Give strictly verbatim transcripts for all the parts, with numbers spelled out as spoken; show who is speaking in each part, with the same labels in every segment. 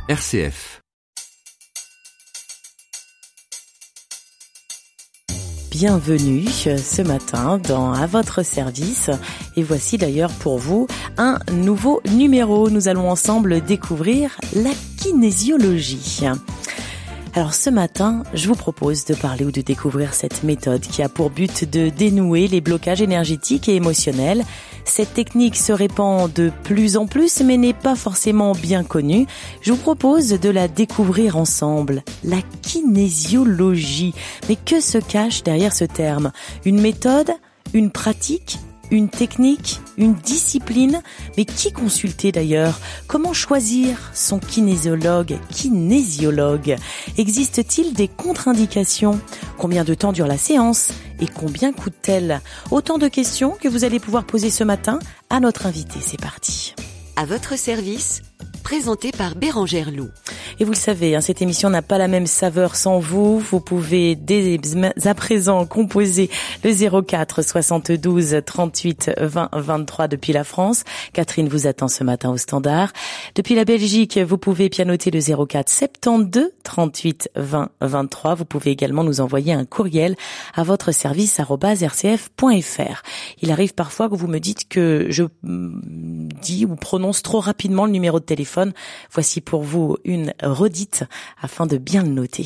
Speaker 1: R C F.
Speaker 2: Bienvenue ce matin dans À votre service et voici d'ailleurs pour vous un nouveau numéro. Nous allons ensemble découvrir la kinésiologie. Alors ce matin, je vous propose de parler ou de découvrir cette méthode qui a pour but de dénouer les blocages énergétiques et émotionnels. Cette technique se répand de plus en plus mais n'est pas forcément bien connue. Je vous propose de la découvrir ensemble. La kinésiologie. Mais que se cache derrière ce terme ? Une méthode ? Une pratique ? Une technique, une discipline, mais qui consulter d'ailleurs ? Comment choisir son kinésiologue, kinésiologue ? Existe-t-il des contre-indications ? Combien de temps dure la séance ? Et combien coûte-t-elle ? Autant de questions que vous allez pouvoir poser ce matin à notre invité. C'est parti.
Speaker 3: À votre service, présenté par Bérangère Loup.
Speaker 2: Et vous le savez, hein, cette émission n'a pas la même saveur sans vous. Vous pouvez dès à présent composer le zéro quatre soixante-douze trente-huit vingt vingt-trois depuis la France. Catherine vous attend ce matin au standard. Depuis la Belgique, vous pouvez pianoter le zéro quatre soixante-douze trente-huit vingt vingt-trois. Vous pouvez également nous envoyer un courriel à votre service arobase r c f point f r. Il arrive parfois que vous me dites que je dis ou prononce trop rapidement le numéro de téléphone. Voici pour vous une redite afin de bien le noter.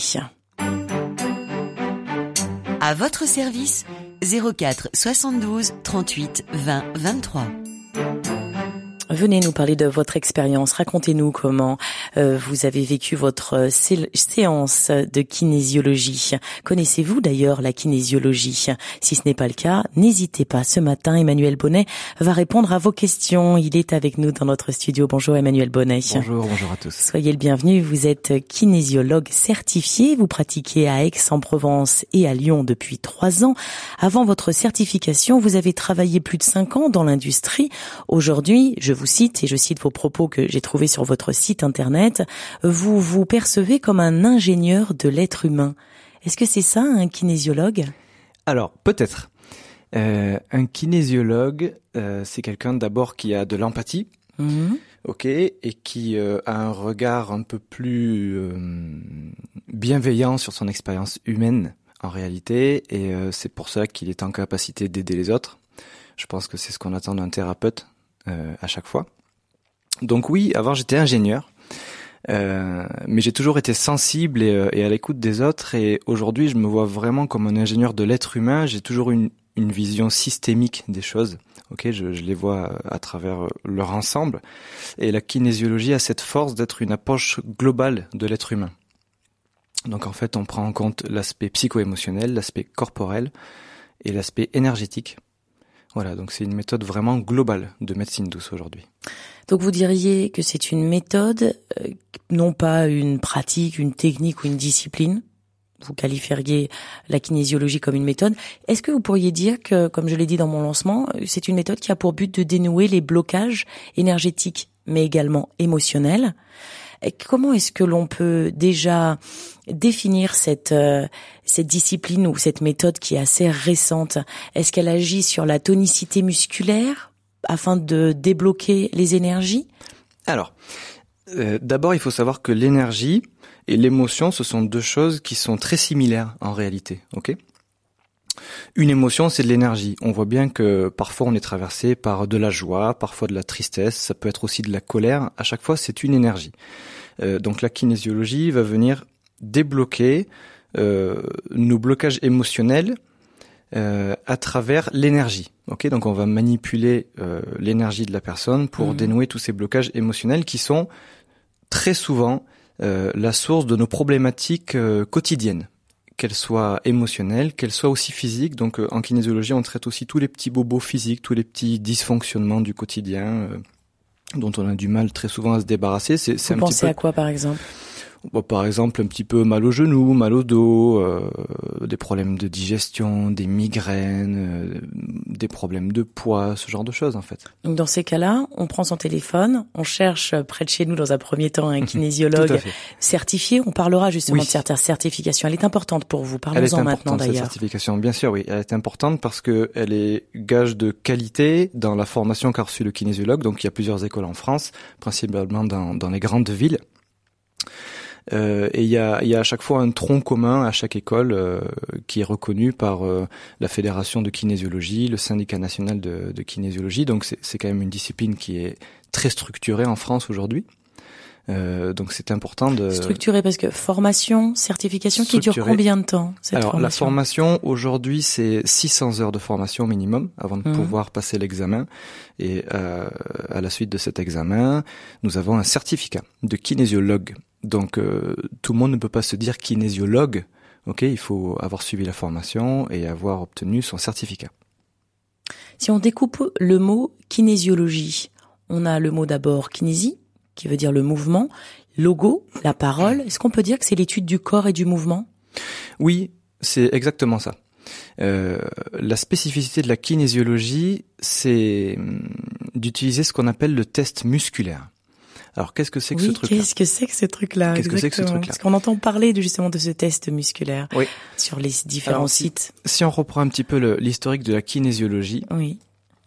Speaker 3: À votre service, zéro quatre soixante-douze trente-huit vingt vingt-trois.
Speaker 2: Venez nous parler de votre expérience. Racontez-nous comment euh, vous avez vécu votre sé- séance de kinésiologie. Connaissez-vous d'ailleurs la kinésiologie ? Si ce n'est pas le cas, n'hésitez pas. Ce matin, Emmanuel Bonnet va répondre à vos questions. Il est avec nous dans notre studio. Bonjour Emmanuel Bonnet.
Speaker 4: Bonjour, bonjour à tous.
Speaker 2: Soyez le bienvenu. Vous êtes kinésiologue certifié. Vous pratiquez à Aix-en-Provence et à Lyon depuis trois ans. Avant votre certification, vous avez travaillé plus de cinq ans dans l'industrie. Aujourd'hui, je vous cite, et je cite vos propos que j'ai trouvés sur votre site internet, vous vous percevez comme un ingénieur de l'être humain. Est-ce que c'est ça, un kinésiologue ?
Speaker 4: Alors, peut-être. Euh, un kinésiologue, euh, c'est quelqu'un d'abord qui a de l'empathie, mmh. ok, et qui euh, a un regard un peu plus euh, bienveillant sur son expérience humaine, en réalité, et euh, c'est pour ça qu'il est en capacité d'aider les autres. Je pense que c'est ce qu'on attend d'un thérapeute. Euh, à chaque fois. Donc oui, avant j'étais ingénieur, euh, mais j'ai toujours été sensible et, euh, et à l'écoute des autres, et aujourd'hui je me vois vraiment comme un ingénieur de l'être humain. J'ai toujours une, une vision systémique des choses, ok, je, je les vois à travers leur ensemble, et la kinésiologie a cette force d'être une approche globale de l'être humain. Donc en fait on prend en compte l'aspect psycho-émotionnel, l'aspect corporel et l'aspect énergétique. Voilà, donc c'est une méthode vraiment globale de médecine douce aujourd'hui.
Speaker 2: Donc vous diriez que c'est une méthode, euh, non pas une pratique, une technique ou une discipline. Vous qualifieriez la kinésiologie comme une méthode. Est-ce que vous pourriez dire que, comme je l'ai dit dans mon lancement, c'est une méthode qui a pour but de dénouer les blocages énergétiques, mais également émotionnels ? Et comment est-ce que l'on peut déjà définir cette euh, cette discipline ou cette méthode qui est assez récente ? Est-ce qu'elle agit sur la tonicité musculaire afin de débloquer les énergies ?
Speaker 4: Alors, euh, d'abord, il faut savoir que l'énergie et l'émotion, ce sont deux choses qui sont très similaires en réalité, ok ? Une émotion, c'est de l'énergie. On voit bien que parfois on est traversé par de la joie, parfois de la tristesse, ça peut être aussi de la colère. À chaque fois, c'est une énergie. Euh, donc la kinésiologie va venir débloquer euh, nos blocages émotionnels euh, à travers l'énergie. Ok, donc on va manipuler euh, l'énergie de la personne pour mmh. dénouer tous ces blocages émotionnels qui sont très souvent euh, la source de nos problématiques euh, quotidiennes. Qu'elles soient émotionnelles, qu'elles soient aussi physiques. Donc euh, en kinésiologie, on traite aussi tous les petits bobos physiques, tous les petits dysfonctionnements du quotidien euh, dont on a du mal très souvent à se débarrasser. C'est, c'est
Speaker 2: Vous
Speaker 4: un
Speaker 2: pensez
Speaker 4: petit peu...
Speaker 2: à quoi par exemple ?
Speaker 4: Bon, par exemple, un petit peu mal au genou, mal au dos, euh, des problèmes de digestion, des migraines, euh, des problèmes de poids, ce genre de choses en fait.
Speaker 2: Donc dans ces cas-là, on prend son téléphone, on cherche près de chez nous dans un premier temps un kinésiologue certifié. On parlera justement oui. de cette certification. Elle est importante pour vous. Parlons-en maintenant d'ailleurs.
Speaker 4: Cette certification, bien sûr, oui. Elle est importante parce que elle est gage de qualité dans la formation qu'a reçue le kinésiologue. Donc il y a plusieurs écoles en France, principalement dans, dans les grandes villes. Euh, et il y a, il y a à chaque fois un tronc commun à chaque école euh, qui est reconnu par euh, la Fédération de kinésiologie, le syndicat national de, de kinésiologie. Donc c'est, c'est quand même une discipline qui est très structurée en France aujourd'hui. Euh, donc c'est important de
Speaker 2: structurer parce que formation, certification qui dure combien de temps cette
Speaker 4: Alors
Speaker 2: formation
Speaker 4: la formation aujourd'hui c'est six cents heures de formation minimum avant de mmh. pouvoir passer l'examen et euh, à la suite de cet examen nous avons un certificat de kinésiologue. Donc euh, tout le monde ne peut pas se dire kinésiologue. Ok, il faut avoir suivi la formation et avoir obtenu son certificat.
Speaker 2: Si on découpe le mot kinésiologie, on a le mot d'abord kinésie, qui veut dire le mouvement, logo, la parole. Est-ce qu'on peut dire que c'est l'étude du corps et du mouvement ?
Speaker 4: Oui, c'est exactement ça. Euh, la spécificité de la kinésiologie, c'est d'utiliser ce qu'on appelle le test musculaire. Alors, qu'est-ce que c'est que
Speaker 2: oui,
Speaker 4: ce truc-là ?
Speaker 2: Qu'est-ce que c'est que ce truc-là ?
Speaker 4: Qu'est-ce que c'est que ce truc-là ?
Speaker 2: Parce qu'on entend parler de, justement de ce test musculaire
Speaker 4: oui.
Speaker 2: sur les différents
Speaker 4: Alors,
Speaker 2: sites.
Speaker 4: Si, si on reprend un petit peu le, l'historique de la kinésiologie,
Speaker 2: oui.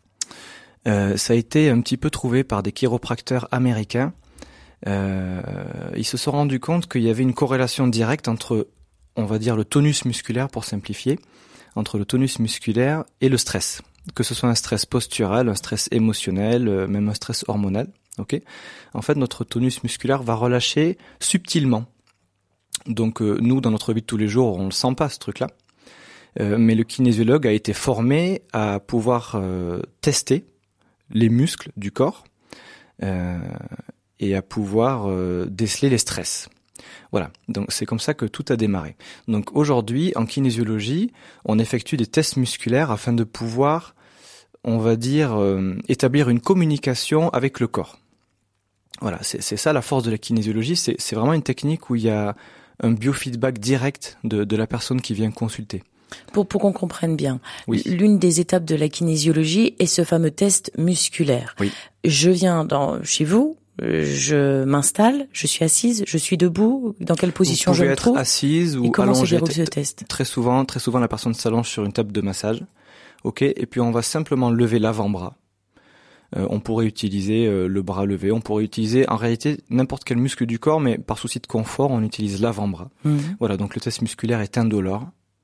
Speaker 4: Euh, ça a été un petit peu trouvé par des chiropracteurs américains. Euh, ils se sont rendus compte qu'il y avait une corrélation directe entre, on va dire, le tonus musculaire, pour simplifier, entre le tonus musculaire et le stress. Que ce soit un stress postural, un stress émotionnel, euh, même un stress hormonal. Ok. En fait, notre tonus musculaire va relâcher subtilement. Donc, euh, nous, dans notre vie de tous les jours, on ne sent pas ce truc-là. Euh, mais le kinésiologue a été formé à pouvoir euh, tester les muscles du corps euh, et à pouvoir euh, déceler les stress. Voilà, donc c'est comme ça que tout a démarré. Donc aujourd'hui, en kinésiologie, on effectue des tests musculaires afin de pouvoir, on va dire, euh, établir une communication avec le corps. Voilà, c'est, c'est ça la force de la kinésiologie, c'est, c'est vraiment une technique où il y a un biofeedback direct de, de la personne qui vient consulter.
Speaker 2: Pour, pour qu'on comprenne bien,
Speaker 4: oui.
Speaker 2: L'une des étapes de la kinésiologie est ce fameux test musculaire.
Speaker 4: Oui.
Speaker 2: Je viens dans, chez vous, je m'installe, je suis assise, je suis debout, dans quelle position je me trouve ?
Speaker 4: Vous pouvez être assise ou
Speaker 2: et comment
Speaker 4: allongée.
Speaker 2: se déroule ce test ?
Speaker 4: Très souvent, très souvent, la personne s'allonge sur une table de massage, ok, et puis on va simplement lever l'avant-bras. Euh, on pourrait utiliser euh, le bras levé, on pourrait utiliser en réalité n'importe quel muscle du corps, mais par souci de confort, on utilise l'avant-bras. Mmh. Voilà, donc le test musculaire est indolore.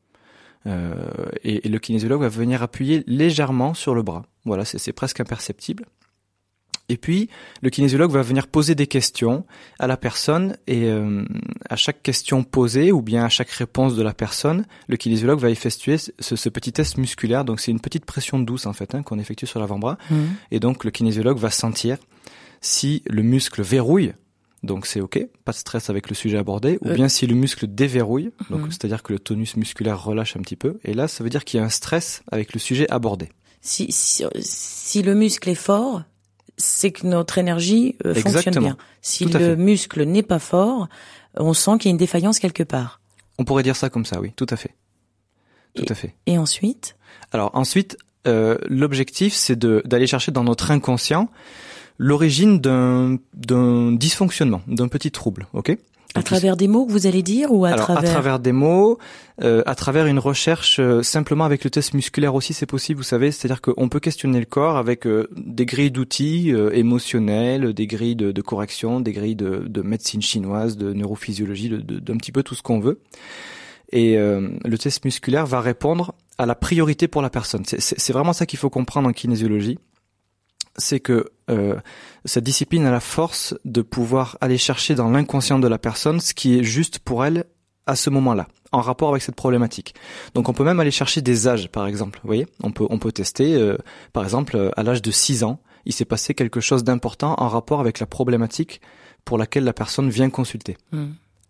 Speaker 4: Euh, et, et le kinésiologue va venir appuyer légèrement sur le bras. Voilà, c'est, c'est presque imperceptible. Et puis, le kinésiologue va venir poser des questions à la personne et euh, à chaque question posée ou bien à chaque réponse de la personne, le kinésiologue va effectuer ce, ce petit test musculaire. Donc, c'est une petite pression douce en fait hein, qu'on effectue sur l'avant-bras. Mmh. Et donc, le kinésiologue va sentir si le muscle verrouille. Donc c'est ok, pas de stress avec le sujet abordé, ou bien si le muscle déverrouille, donc mmh. c'est-à-dire que le tonus musculaire relâche un petit peu, et là ça veut dire qu'il y a un stress avec le sujet abordé.
Speaker 2: Si, si, si le muscle est fort, c'est que notre énergie euh, fonctionne bien. Si le fait. muscle n'est pas fort, on sent qu'il y a une défaillance quelque part.
Speaker 4: On pourrait dire ça comme ça, oui, tout à fait. Tout
Speaker 2: et,
Speaker 4: à fait.
Speaker 2: Et ensuite ?
Speaker 4: Alors ensuite, euh, l'objectif c'est de, d'aller chercher dans notre inconscient l'origine d'un, d'un dysfonctionnement, d'un petit trouble, ok ? Donc,
Speaker 2: à travers des mots que vous allez dire ou à
Speaker 4: alors,
Speaker 2: travers...
Speaker 4: à travers des mots, euh, à travers une recherche euh, simplement avec le test musculaire aussi, c'est possible, vous savez, c'est-à-dire qu'on peut questionner le corps avec euh, des grilles d'outils euh, émotionnels, des grilles de, de correction, des grilles de, de médecine chinoise, de neurophysiologie, de, de, d'un petit peu tout ce qu'on veut. Et euh, le test musculaire va répondre à la priorité pour la personne. C'est, c'est, c'est vraiment ça qu'il faut comprendre en kinésiologie. C'est que euh, cette discipline a la force de pouvoir aller chercher dans l'inconscient de la personne ce qui est juste pour elle à ce moment-là, en rapport avec cette problématique. Donc on peut même aller chercher des âges, par exemple. Vous voyez, on peut on peut tester, euh, par exemple, à l'âge de six ans, il s'est passé quelque chose d'important en rapport avec la problématique pour laquelle la personne vient consulter. Mmh.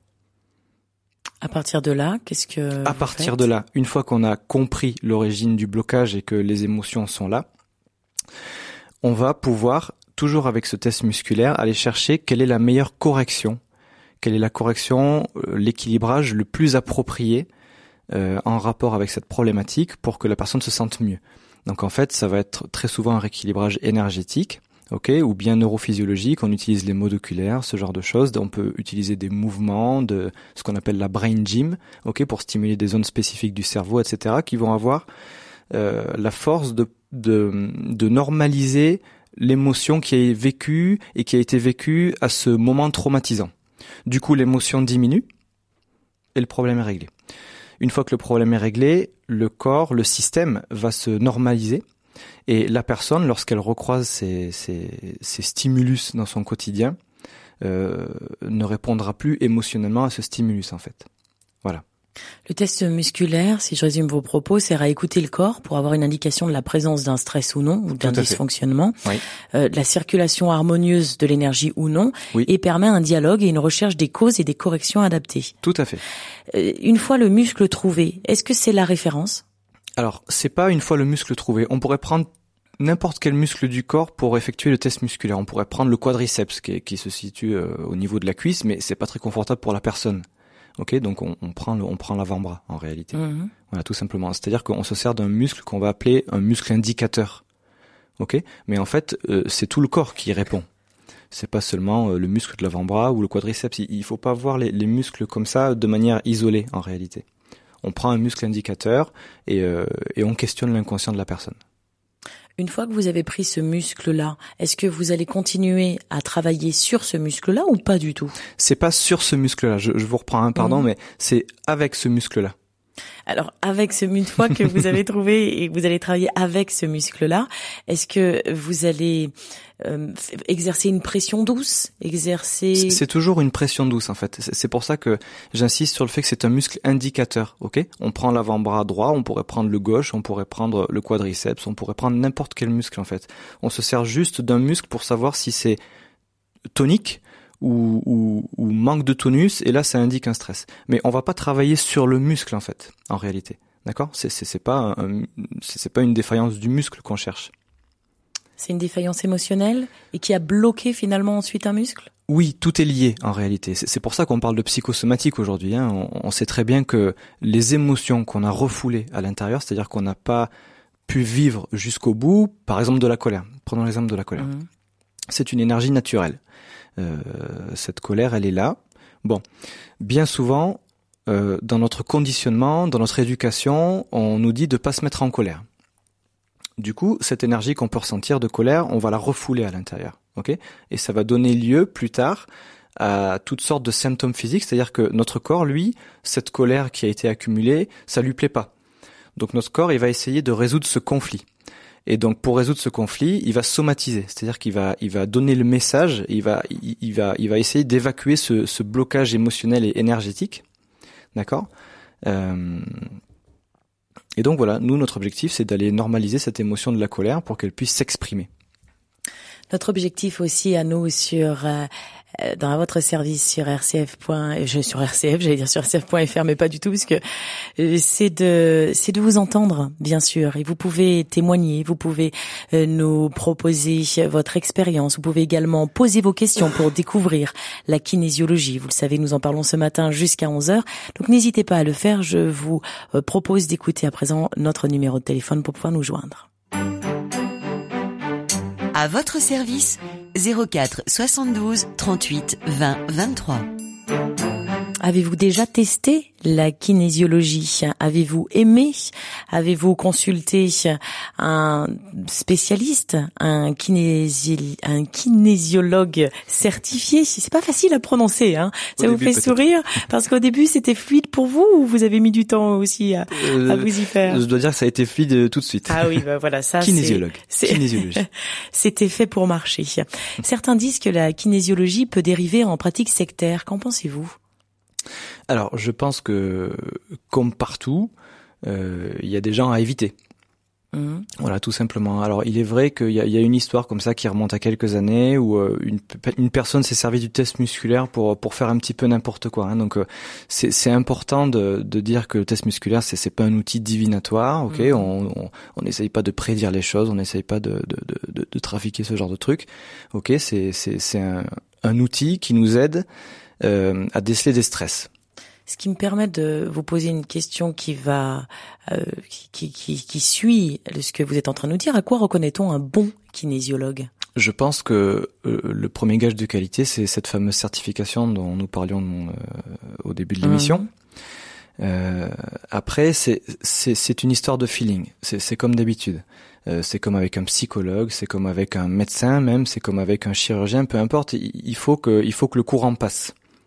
Speaker 2: À partir de là, qu'est-ce que
Speaker 4: À partir de là, une fois qu'on a compris l'origine du blocage et que les émotions sont là, on va pouvoir, toujours avec ce test musculaire, aller chercher quelle est la meilleure correction, quelle est la correction, euh, l'équilibrage le plus approprié euh, en rapport avec cette problématique pour que la personne se sente mieux. Donc en fait, ça va être très souvent un rééquilibrage énergétique, ok, ou bien neurophysiologique, on utilise les modes oculaires, ce genre de choses. On peut utiliser des mouvements, de ce qu'on appelle la brain gym, ok, pour stimuler des zones spécifiques du cerveau, et cetera, qui vont avoir euh, la force de De, de normaliser l'émotion qui est vécue et qui a été vécue à ce moment traumatisant. Du coup, l'émotion diminue et le problème est réglé. Une fois que le problème est réglé, le corps, le système va se normaliser et la personne, lorsqu'elle recroise ces, ces, ces stimulus dans son quotidien, euh, ne répondra plus émotionnellement à ce stimulus en fait. Voilà.
Speaker 2: Le test musculaire, si je résume vos propos, sert à écouter le corps pour avoir une indication de la présence d'un stress ou non, ou d'un dysfonctionnement,
Speaker 4: oui.
Speaker 2: euh, de la circulation harmonieuse de l'énergie ou non,
Speaker 4: oui.
Speaker 2: et permet un dialogue et une recherche des causes et des corrections adaptées.
Speaker 4: Tout à fait.
Speaker 2: Euh, une fois le muscle trouvé, est-ce que c'est la référence ?
Speaker 4: Alors, c'est pas une fois le muscle trouvé. On pourrait prendre n'importe quel muscle du corps pour effectuer le test musculaire. On pourrait prendre le quadriceps qui, qui se situe euh, au niveau de la cuisse, mais c'est pas très confortable pour la personne. Ok, donc on, on prend le, on prend l'avant-bras en réalité. Mmh. Voilà, tout simplement. C'est-à-dire qu'on se sert d'un muscle qu'on va appeler un muscle indicateur. Ok, mais en fait, euh, c'est tout le corps qui répond. C'est pas seulement euh, le muscle de l'avant-bras ou le quadriceps. Il, il faut pas voir les, les muscles comme ça de manière isolée en réalité. On prend un muscle indicateur et, euh, et on questionne l'inconscient de la personne.
Speaker 2: Une fois que vous avez pris ce muscle-là, est-ce que vous allez continuer à travailler sur ce muscle-là ou pas du tout ?
Speaker 4: C'est pas sur ce muscle-là, je, je vous reprends un pardon, mmh. mais c'est avec ce muscle-là.
Speaker 2: Alors, avec ce une fois que vous avez trouvé et que vous allez travailler avec ce muscle-là, est-ce que vous allez euh, exercer une pression douce, exercer
Speaker 4: c'est, c'est toujours une pression douce en fait. C'est, c'est pour ça que j'insiste sur le fait que c'est un muscle indicateur. Ok, on prend l'avant-bras droit, on pourrait prendre le gauche, on pourrait prendre le quadriceps, on pourrait prendre n'importe quel muscle en fait. On se sert juste d'un muscle pour savoir si c'est tonique. Ou, ou, ou manque de tonus, et là ça indique un stress. Mais on va pas travailler sur le muscle en fait, en réalité, d'accord ? C'est c'est, c'est pas un, c'est, c'est pas une défaillance du muscle qu'on cherche.
Speaker 2: C'est une défaillance émotionnelle et qui a bloqué finalement ensuite un muscle ?
Speaker 4: Oui, tout est lié en réalité. C'est, c'est pour ça qu'on parle de psychosomatique aujourd'hui. Hein. On, on sait très bien que les émotions qu'on a refoulées à l'intérieur, c'est-à-dire qu'on n'a pas pu vivre jusqu'au bout, par exemple de la colère. Prenons l'exemple de la colère. Mmh. C'est une énergie naturelle. Euh, cette colère, elle est là. Bon, bien souvent, euh, dans notre conditionnement, dans notre éducation, on nous dit de pas se mettre en colère. Du coup, cette énergie qu'on peut ressentir de colère, on va la refouler à l'intérieur, ok ? Et ça va donner lieu plus tard à toutes sortes de symptômes physiques, c'est-à-dire que notre corps, lui, cette colère qui a été accumulée, ça lui plaît pas. Donc notre corps, il va essayer de résoudre ce conflit. Et donc pour résoudre ce conflit, il va somatiser, c'est-à-dire qu'il va, il va donner le message, il va, il, il va, il va essayer d'évacuer ce, ce blocage émotionnel et énergétique, d'accord ? euh, Et donc voilà, nous notre objectif c'est d'aller normaliser cette émotion de la colère pour qu'elle puisse s'exprimer.
Speaker 2: Notre objectif aussi à nous sur euh, dans votre service sur R C F. Je sur R C F, j'allais dire sur R C F point F R, mais pas du tout, parce que c'est de c'est de vous entendre, bien sûr. Et vous pouvez témoigner, vous pouvez euh, nous proposer votre expérience. Vous pouvez également poser vos questions pour découvrir la kinésiologie. Vous le savez, nous en parlons ce matin jusqu'à onze heures. Donc n'hésitez pas à le faire. Je vous euh, propose d'écouter à présent notre numéro de téléphone pour pouvoir nous joindre.
Speaker 3: À votre service, zéro quatre soixante-douze trente-huit vingt vingt-trois.
Speaker 2: Avez-vous déjà testé la kinésiologie ? Avez-vous aimé ? Avez-vous consulté un spécialiste, un, kinési... un kinésiologue certifié ? C'est pas facile à prononcer, hein. Ça vous fait sourire parce qu'au début c'était fluide pour vous ou vous avez mis du temps aussi à, euh, à vous y faire ?
Speaker 4: Je dois dire que ça a été fluide tout de suite.
Speaker 2: Ah oui, bah voilà, ça
Speaker 4: kinésiologue.
Speaker 2: c'est
Speaker 4: kinésiologie.
Speaker 2: C'était fait pour marcher. Certains disent que la kinésiologie peut dériver en pratique sectaire. Qu'en pensez-vous ?
Speaker 4: Alors, je pense que, comme partout, euh, il y a des gens à éviter. Mmh. Voilà, tout simplement. Alors, il est vrai qu'il y a, il y a une histoire comme ça qui remonte à quelques années où euh, une, une personne s'est servie du test musculaire pour pour faire un petit peu n'importe quoi. Hein. Donc, euh, c'est, c'est important de, de dire que le test musculaire, c'est, c'est pas un outil divinatoire. Ok, mmh. on on n'essaye pas de prédire les choses, on n'essaye pas de de, de de de trafiquer ce genre de trucs. Ok, c'est c'est c'est un un outil qui nous aide euh, à déceler des stress.
Speaker 2: Ce qui me permet de vous poser une question qui va, euh, qui, qui, qui suit ce que vous êtes en train de nous dire. À quoi reconnaît-on un bon kinésiologue ?
Speaker 4: Je pense que euh, le premier gage de qualité, c'est cette fameuse certification dont nous parlions euh, au début de l'émission. Mmh. Euh, après, c'est, c'est, c'est une histoire de feeling. C'est, c'est comme d'habitude. Euh, c'est comme avec un psychologue, c'est comme avec un médecin même, c'est comme avec un chirurgien, peu importe. Il faut que, il faut que le courant passe.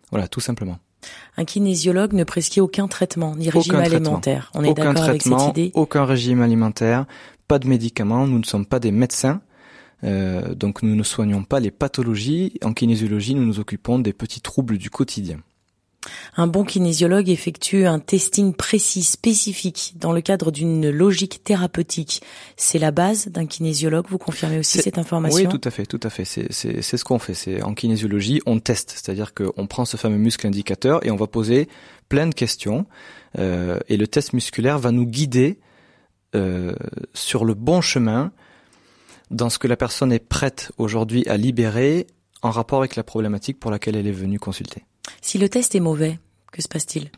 Speaker 4: Voilà, tout simplement.
Speaker 2: Un kinésiologue ne prescrit aucun traitement, ni régime
Speaker 4: aucun
Speaker 2: alimentaire.
Speaker 4: Traitement.
Speaker 2: On est
Speaker 4: aucun
Speaker 2: d'accord avec cette idée?
Speaker 4: Aucun régime alimentaire, pas de médicaments, nous ne sommes pas des médecins, euh, donc nous ne soignons pas les pathologies. En kinésiologie, nous nous occupons des petits troubles du quotidien.
Speaker 2: Un bon kinésiologue effectue un testing précis, spécifique, dans le cadre d'une logique thérapeutique. C'est la base d'un kinésiologue, vous confirmez aussi
Speaker 4: c'est,
Speaker 2: cette information?
Speaker 4: Oui, tout à fait, tout à fait. C'est, c'est, c'est ce qu'on fait. C'est, en kinésiologie, on teste, c'est-à-dire qu'on prend ce fameux muscle indicateur et on va poser plein de questions. Euh, et le test musculaire va nous guider euh, sur le bon chemin dans ce que la personne est prête aujourd'hui à libérer en rapport avec la problématique pour laquelle elle est venue consulter.
Speaker 2: Si le test est mauvais, que se passe-t-il?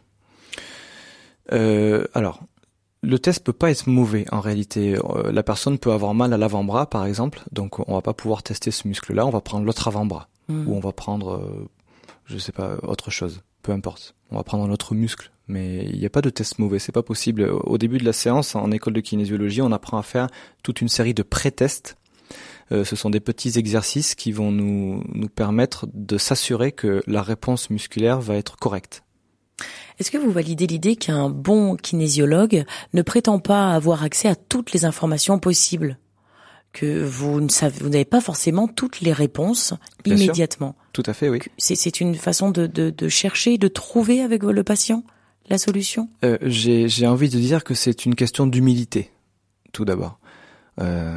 Speaker 4: euh, Alors, le test peut pas être mauvais en réalité. Euh, la personne peut avoir mal à l'avant-bras, par exemple, donc on va pas pouvoir tester ce muscle-là. On va prendre l'autre avant-bras, mmh. ou on va prendre, euh, je sais pas, autre chose. Peu importe. On va prendre un autre muscle, mais il n'y a pas de test mauvais. C'est pas possible. Au début de la séance, en école de kinésiologie, on apprend à faire toute une série de pré-tests. Euh, ce sont des petits exercices qui vont nous, nous permettre de s'assurer que la réponse musculaire va être correcte.
Speaker 2: Est-ce que vous validez l'idée qu'un bon kinésiologue ne prétend pas avoir accès à toutes les informations possibles? Que vous ne savez, vous n'avez pas forcément toutes les réponses
Speaker 4: Bien
Speaker 2: immédiatement?
Speaker 4: Sûr. Tout à fait, oui.
Speaker 2: C'est, c'est une façon de, de, de chercher, de trouver avec le patient la solution?
Speaker 4: euh, j'ai, j'ai envie de dire que c'est une question d'humilité, tout d'abord. Euh...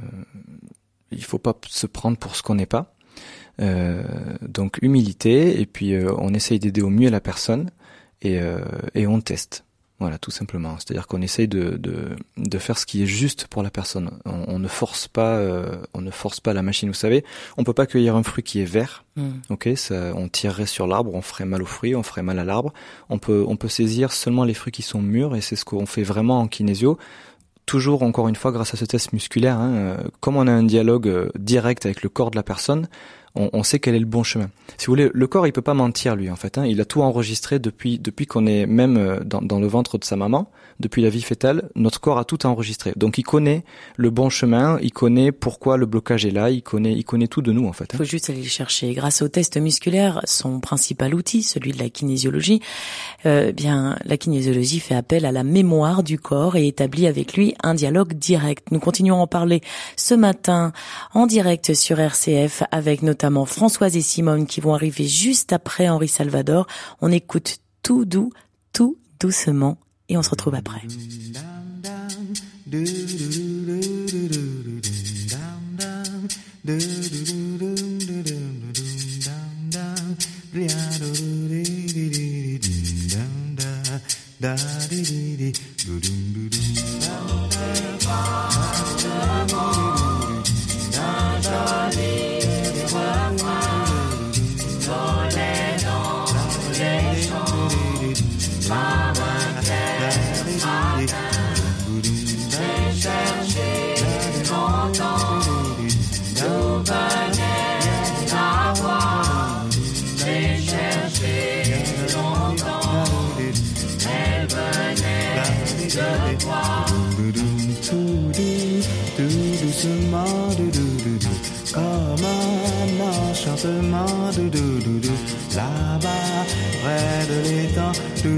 Speaker 4: Il faut pas se prendre pour ce qu'on n'est pas. Euh, donc humilité, et puis euh, on essaye d'aider au mieux la personne et, euh, et on teste. Voilà, tout simplement. C'est-à-dire qu'on essaye de, de, de faire ce qui est juste pour la personne. On, on ne force pas, euh, on ne force pas la machine. Vous savez, on peut pas cueillir un fruit qui est vert. Mm. Ok, ça, on tirerait sur l'arbre, on ferait mal au fruit, on ferait mal à l'arbre. On peut, on peut saisir seulement les fruits qui sont mûrs, et c'est ce qu'on fait vraiment en kinésio. Toujours, encore une fois, grâce à ce test musculaire, hein, euh, comme on a un dialogue euh, direct avec le corps de la personne, on, on sait quel est le bon chemin. Si vous voulez, le corps, il peut pas mentir, lui, en fait. Hein, il a tout enregistré depuis depuis qu'on est même euh, dans, dans le ventre de sa maman, depuis la vie fœtale. Notre corps a tout enregistré. Donc, il connaît le bon chemin, il connaît pourquoi le blocage est là, il connaît il connaît tout de nous, en fait.
Speaker 2: Il hein. faut juste aller le chercher. Grâce au test musculaire, son principal outil, celui de la kinésiologie, euh, bien, la kinésiologie fait appel à la mémoire du corps et établit avec lui un dialogue direct. Nous continuons à en parler ce matin en direct sur R C F avec notamment Françoise et Simone qui vont arriver juste après Henri Salvador. On écoute tout doux, tout doucement et on se retrouve après.
Speaker 1: Là-bas, près de l'étang,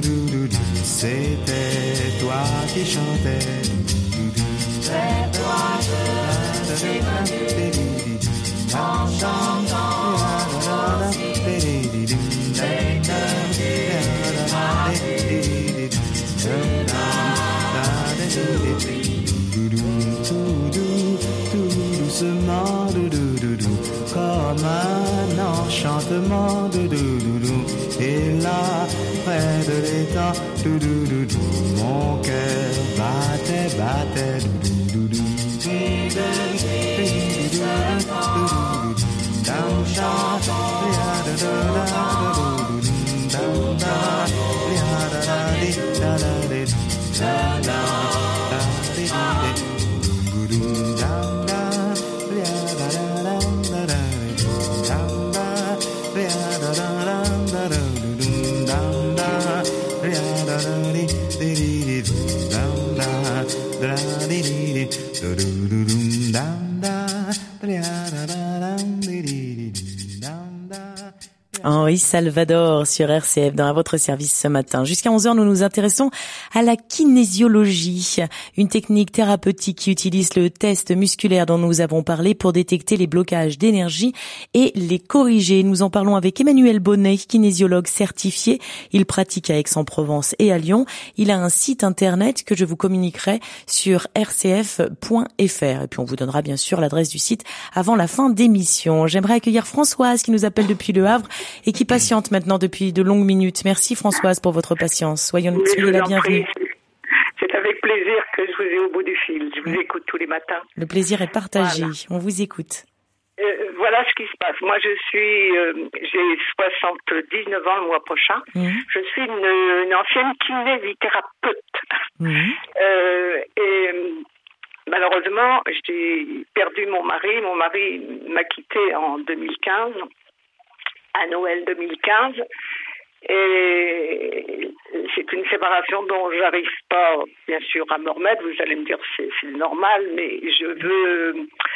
Speaker 1: c'était toi qui chantais. C'est toi que j'ai connu en chantant aussi. C'est que tu m'as vu, tu m'as vu. Tout doucement, comme un enchantement, et là, près de l'étang, mon cœur battait, battait, et depuis ce temps, nous chantons
Speaker 2: Henri Salvador sur R C F dans À votre service ce matin. Jusqu'à onze heures, nous nous intéressons à la kinésiologie, une technique thérapeutique qui utilise le test musculaire dont nous avons parlé pour détecter les blocages d'énergie et les corriger. Nous en parlons avec Emmanuel Bonnet, kinésiologue certifié. Il pratique à Aix-en-Provence et à Lyon. Il a un site internet que je vous communiquerai sur r c f point f r. Et puis on vous donnera bien sûr l'adresse du site avant la fin d'émission. J'aimerais accueillir Françoise qui nous appelle depuis Le Havre et qui patiente maintenant depuis de longues minutes. Merci Françoise pour votre patience. Soyons,
Speaker 5: oui,
Speaker 2: soyez la bienvenue.
Speaker 5: C'est avec plaisir que je vous ai au bout du fil. Je vous oui. écoute tous les matins.
Speaker 2: Le plaisir est partagé. Voilà. On vous écoute.
Speaker 5: Euh, voilà ce qui se passe. Moi, je suis, euh, j'ai soixante-dix-neuf ans le mois prochain. Mmh. Je suis une, une ancienne kinésithérapeute. Mmh. Euh, et malheureusement, j'ai perdu mon mari. Mon mari m'a quitté en deux mille quinze, à Noël deux mille quinze. Et c'est une séparation dont j'arrive pas, bien sûr, à me remettre. Vous allez me dire c'est, c'est normal, mais je veux...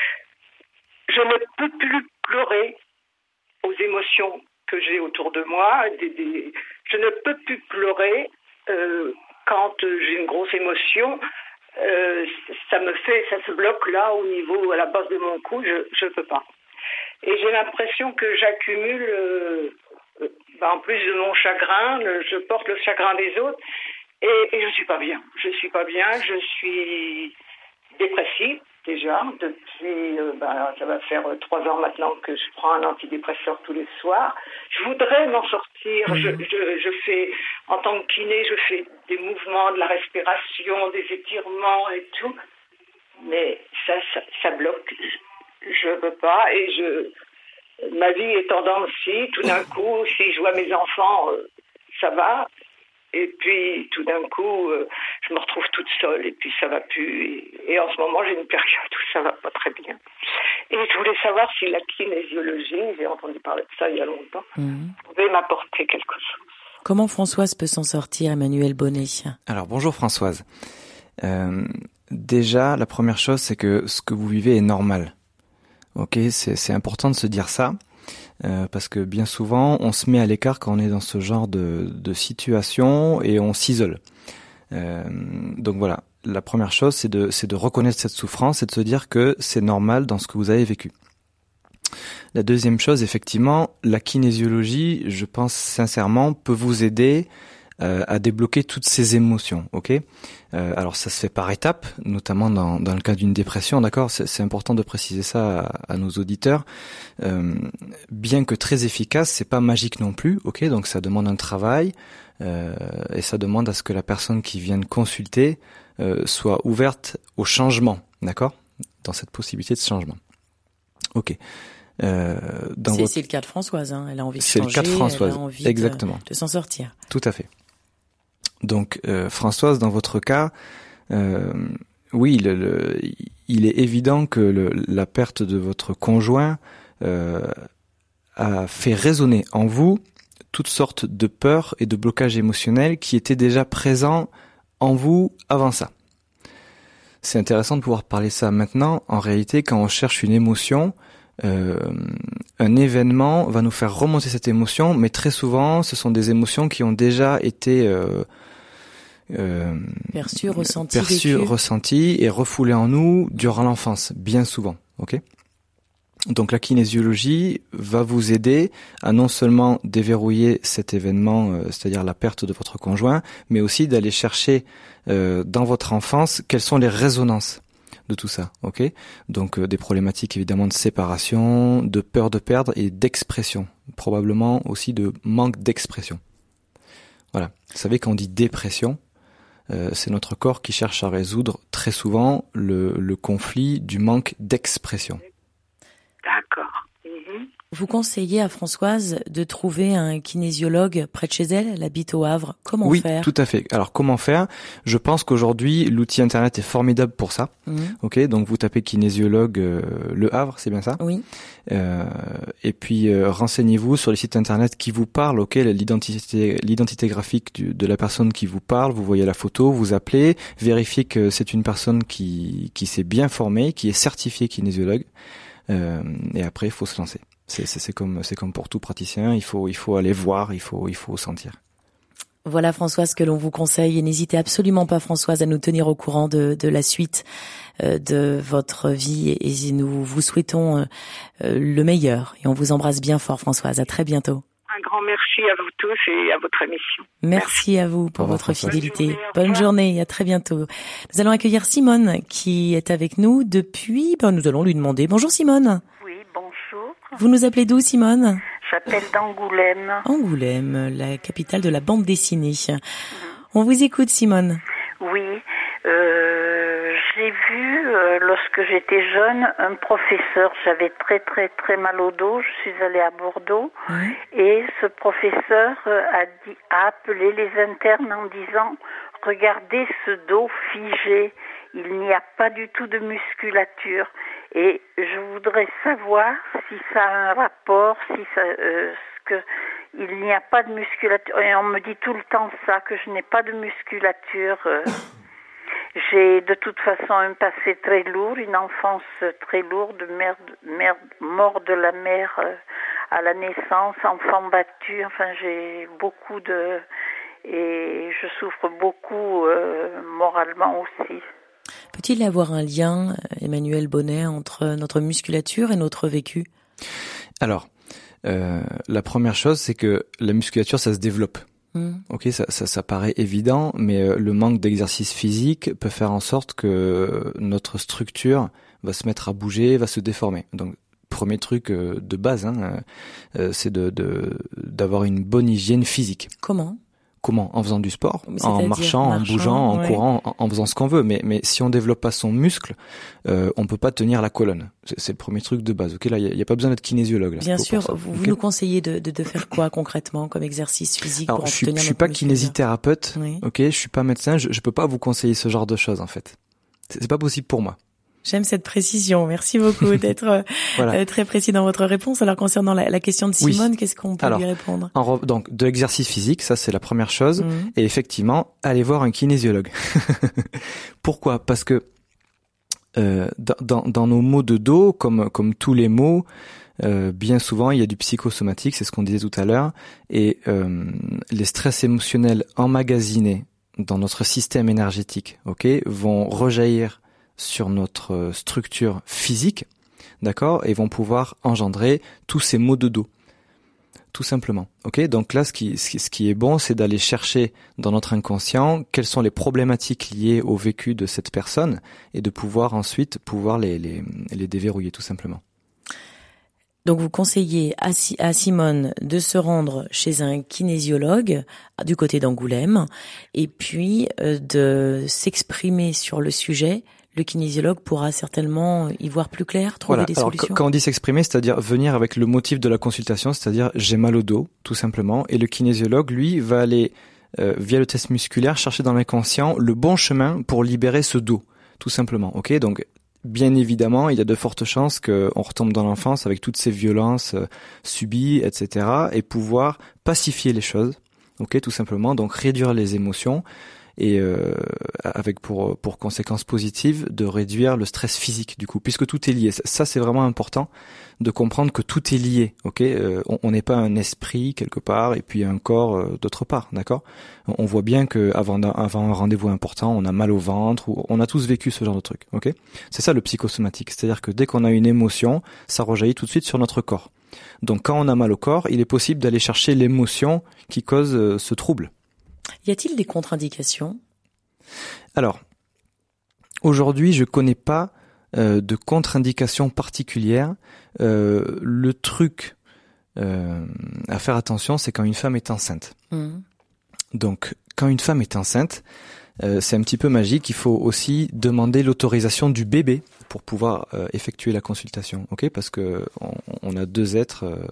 Speaker 5: Je ne peux plus pleurer aux émotions que j'ai autour de moi. Des, des, je ne peux plus pleurer euh, quand j'ai une grosse émotion. Euh, ça me fait, ça se bloque là au niveau, à la base de mon cou. Je ne peux pas. Et j'ai l'impression que j'accumule, euh, euh, bah en plus de mon chagrin, le, je porte le chagrin des autres. Et, et je suis pas bien. Je suis pas bien. Je suis dépressive. Déjà, depuis, euh, bah, ça va faire euh, trois ans maintenant que je prends un antidépresseur tous les soirs. Je voudrais m'en sortir. Mmh. Je, je, je fais, en tant que kiné, je fais des mouvements, de la respiration, des étirements et tout. Mais ça, ça, ça bloque. Je ne peux pas. Et je, ma vie est en dents de scie. Tout d'un coup, si je vois mes enfants, euh, ça va. Et puis, tout d'un coup, euh, je me retrouve toute seule et puis ça va plus. Et, et en ce moment, j'ai une période où ça va pas très bien. Et je voulais savoir si la kinésiologie, j'ai entendu parler de ça il y a longtemps, mmh. pouvait m'apporter quelque chose.
Speaker 2: Comment Françoise peut s'en sortir, Emmanuel Bonnet?
Speaker 4: Alors, bonjour Françoise. Euh, déjà, la première chose, c'est que ce que vous vivez est normal. Ok, c'est, c'est important de se dire ça. Euh, parce que bien souvent, on se met à l'écart quand on est dans ce genre de, de situation et on s'isole. Euh, donc voilà, la première chose, c'est de, c'est de reconnaître cette souffrance et de se dire que c'est normal dans ce que vous avez vécu. La deuxième chose, effectivement, la kinésiologie, je pense sincèrement, peut vous aider euh, à débloquer toutes ces émotions, ok ? euh, Alors ça se fait par étapes, notamment dans, dans le cas d'une dépression, d'accord ? c'est, c'est important de préciser ça à, à nos auditeurs. Euh, bien que très efficace, c'est pas magique non plus, ok ? Donc ça demande un travail euh, et ça demande à ce que la personne qui vient de consulter euh, soit ouverte au changement, d'accord ? Dans cette possibilité de changement. Ok.
Speaker 2: Euh, dans c'est, votre... c'est le cas de Françoise, hein. Elle a envie de
Speaker 4: c'est
Speaker 2: changer,
Speaker 4: le cas de Françoise.
Speaker 2: Elle a envie
Speaker 4: Exactement.
Speaker 2: De, de s'en sortir.
Speaker 4: Tout à fait. Donc euh, Françoise, dans votre cas, euh, oui, le, le, il est évident que le, la perte de votre conjoint euh, a fait résonner en vous toutes sortes de peurs et de blocages émotionnels qui étaient déjà présents en vous avant ça. C'est intéressant de pouvoir parler ça maintenant. En réalité, quand on cherche une émotion, Euh, un événement va nous faire remonter cette émotion, mais très souvent, ce sont des émotions qui ont déjà été euh, euh,
Speaker 2: perçues, ressenties,
Speaker 4: perçues, ressenties et refoulées en nous durant l'enfance, bien souvent. Ok ? Donc la kinésiologie va vous aider à non seulement déverrouiller cet événement, euh, c'est-à-dire la perte de votre conjoint, mais aussi d'aller chercher euh, dans votre enfance quelles sont les résonances de tout ça, ok ? Donc euh, des problématiques évidemment de séparation, de peur de perdre et d'expression, probablement aussi de manque d'expression. Voilà. Vous savez, quand on dit dépression, euh, c'est notre corps qui cherche à résoudre très souvent le, le conflit du manque d'expression.
Speaker 5: D'accord. Mmh.
Speaker 2: Vous conseillez à Françoise de trouver un kinésiologue près de chez elle, elle habite au Havre. Comment
Speaker 4: oui,
Speaker 2: faire ?
Speaker 4: Oui, tout à fait. Alors comment faire ? Je pense qu'aujourd'hui, l'outil internet est formidable pour ça. Mmh. Ok, donc vous tapez kinésiologue euh, Le Havre, c'est bien ça ?
Speaker 2: Oui.
Speaker 4: Euh, et puis euh, renseignez-vous sur les sites internet qui vous parlent, ok, l'identité, l'identité graphique du, de la personne qui vous parle, vous voyez la photo, vous appelez, vérifiez que c'est une personne qui, qui s'est bien formée, qui est certifiée kinésiologue, euh, et après il faut se lancer. C'est, c'est, c'est comme, c'est comme pour tout praticien. Il faut, il faut aller voir, il faut, il faut sentir.
Speaker 2: Voilà Françoise, ce que l'on vous conseille, et n'hésitez absolument pas Françoise à nous tenir au courant de, de la suite euh, de votre vie, et, et nous vous souhaitons euh, euh, le meilleur, et on vous embrasse bien fort Françoise. À très bientôt.
Speaker 5: Un grand merci à vous tous et à votre émission.
Speaker 2: Merci, merci. à vous pour
Speaker 4: revoir,
Speaker 2: votre
Speaker 4: Françoise.
Speaker 2: fidélité.
Speaker 5: Bonne journée,
Speaker 2: Bonne journée et à très bientôt. Nous allons accueillir Simone qui est avec nous depuis, ben, nous allons lui demander. Bonjour Simone.
Speaker 6: Oui, bonjour.
Speaker 2: Vous nous appelez d'où Simone?
Speaker 6: J'appelle d'Angoulême.
Speaker 2: Angoulême, la capitale de la bande dessinée. Mmh. On vous écoute Simone.
Speaker 6: Oui, euh, j'ai vu euh, lorsque j'étais jeune un professeur, j'avais très très très mal au dos, je suis allée à Bordeaux mmh. et ce professeur a, dit, a appelé les internes en disant « Regardez ce dos figé, il n'y a pas du tout de musculature ». Et je voudrais savoir si ça a un rapport, si ça, euh, que il n'y a pas de musculature. Et on me dit tout le temps ça, que je n'ai pas de musculature. Euh. J'ai de toute façon un passé très lourd, une enfance très lourde, mère, mère, mort de la mère euh, à la naissance, enfant battu. Enfin, j'ai beaucoup de... Et je souffre beaucoup euh, moralement aussi.
Speaker 2: Peut-il y avoir un lien, Emmanuel Bonnet, entre notre musculature et notre vécu?
Speaker 4: Alors, euh, la première chose, c'est que la musculature, ça se développe. Mmh. Ok, ça, ça, ça paraît évident, mais euh, le manque d'exercice physique peut faire en sorte que notre structure va se mettre à bouger, va se déformer. Donc, premier truc euh, de base, hein, euh, c'est de, de, d'avoir une bonne hygiène physique.
Speaker 2: Comment ?
Speaker 4: Comment? En faisant du sport, en marchant,
Speaker 2: marchant,
Speaker 4: en bougeant, en
Speaker 2: ouais.
Speaker 4: courant, en, en faisant ce qu'on veut. Mais, mais si on développe pas son muscle, euh, on peut pas tenir la colonne. C'est, c'est le premier truc de base. Ok, là, il y, y a pas besoin d'être kinésiologue. Là,
Speaker 2: Bien sûr.
Speaker 4: ça,
Speaker 2: vous,
Speaker 4: okay
Speaker 2: vous nous conseillez de, de, de faire quoi concrètement comme exercice physique?
Speaker 4: Alors,
Speaker 2: pour
Speaker 4: je suis,
Speaker 2: obtenir
Speaker 4: je suis pas kinésithérapeute.
Speaker 2: Oui.
Speaker 4: Ok, je suis pas médecin. Je, je peux pas vous conseiller ce genre de choses en fait. C'est, c'est pas possible pour moi.
Speaker 2: J'aime cette précision. Merci beaucoup d'être voilà. euh, très précis dans votre réponse. Alors, concernant la, la question de Simone, oui. qu'est-ce qu'on peut
Speaker 4: Alors,
Speaker 2: lui répondre?
Speaker 4: en re- Donc, de l'exercice physique, ça c'est la première chose. Mmh. Et effectivement, allez voir un kinésiologue. Pourquoi? Parce que euh, dans, dans, dans nos maux de dos, comme, comme tous les maux, euh, bien souvent, il y a du psychosomatique, c'est ce qu'on disait tout à l'heure. Et euh, les stress émotionnels emmagasinés dans notre système énergétique, ok, vont rejaillir sur notre structure physique, d'accord, et vont pouvoir engendrer tous ces maux de dos, tout simplement. Ok, donc là, ce qui, ce qui est bon, c'est d'aller chercher dans notre inconscient quelles sont les problématiques liées au vécu de cette personne et de pouvoir ensuite pouvoir les, les, les déverrouiller, tout simplement.
Speaker 2: Donc vous conseillez à, à Simone de se rendre chez un kinésiologue du côté d'Angoulême et puis euh, de s'exprimer sur le sujet. Le kinésiologue pourra certainement y voir plus clair, trouver
Speaker 4: voilà.
Speaker 2: des
Speaker 4: Alors,
Speaker 2: solutions.
Speaker 4: Quand on dit s'exprimer, c'est-à-dire venir avec le motif de la consultation, c'est-à-dire j'ai mal au dos, tout simplement, et le kinésiologue, lui, va aller, euh, via le test musculaire, chercher dans l'inconscient le bon chemin pour libérer ce dos, tout simplement. Ok, donc bien évidemment, il y a de fortes chances qu'on retombe dans l'enfance avec toutes ces violences euh, subies, et cetera, et pouvoir pacifier les choses, ok, tout simplement, donc réduire les émotions, et euh, avec pour pour conséquence positive de réduire le stress physique du coup, puisque tout est lié. Ça, c'est vraiment important de comprendre que tout est lié. Ok, euh, on n'est pas un esprit quelque part et puis un corps euh, d'autre part, d'accord. On voit bien que avant avant un rendez-vous important, on a mal au ventre, ou on a tous vécu ce genre de truc. Ok, c'est ça le psychosomatique, c'est-à-dire que dès qu'on a une émotion, ça rejaillit tout de suite sur notre corps. Donc quand on a mal au corps, il est possible d'aller chercher l'émotion qui cause euh, ce trouble.
Speaker 2: Y a-t-il des contre-indications?
Speaker 4: Alors, aujourd'hui, je connais pas euh, de contre-indications particulières. Euh, le truc euh, à faire attention, c'est quand une femme est enceinte. Mmh. Donc, quand une femme est enceinte, euh, c'est un petit peu magique. Il faut aussi demander l'autorisation du bébé pour pouvoir euh, effectuer la consultation, ok? Parce que on, on a deux êtres euh,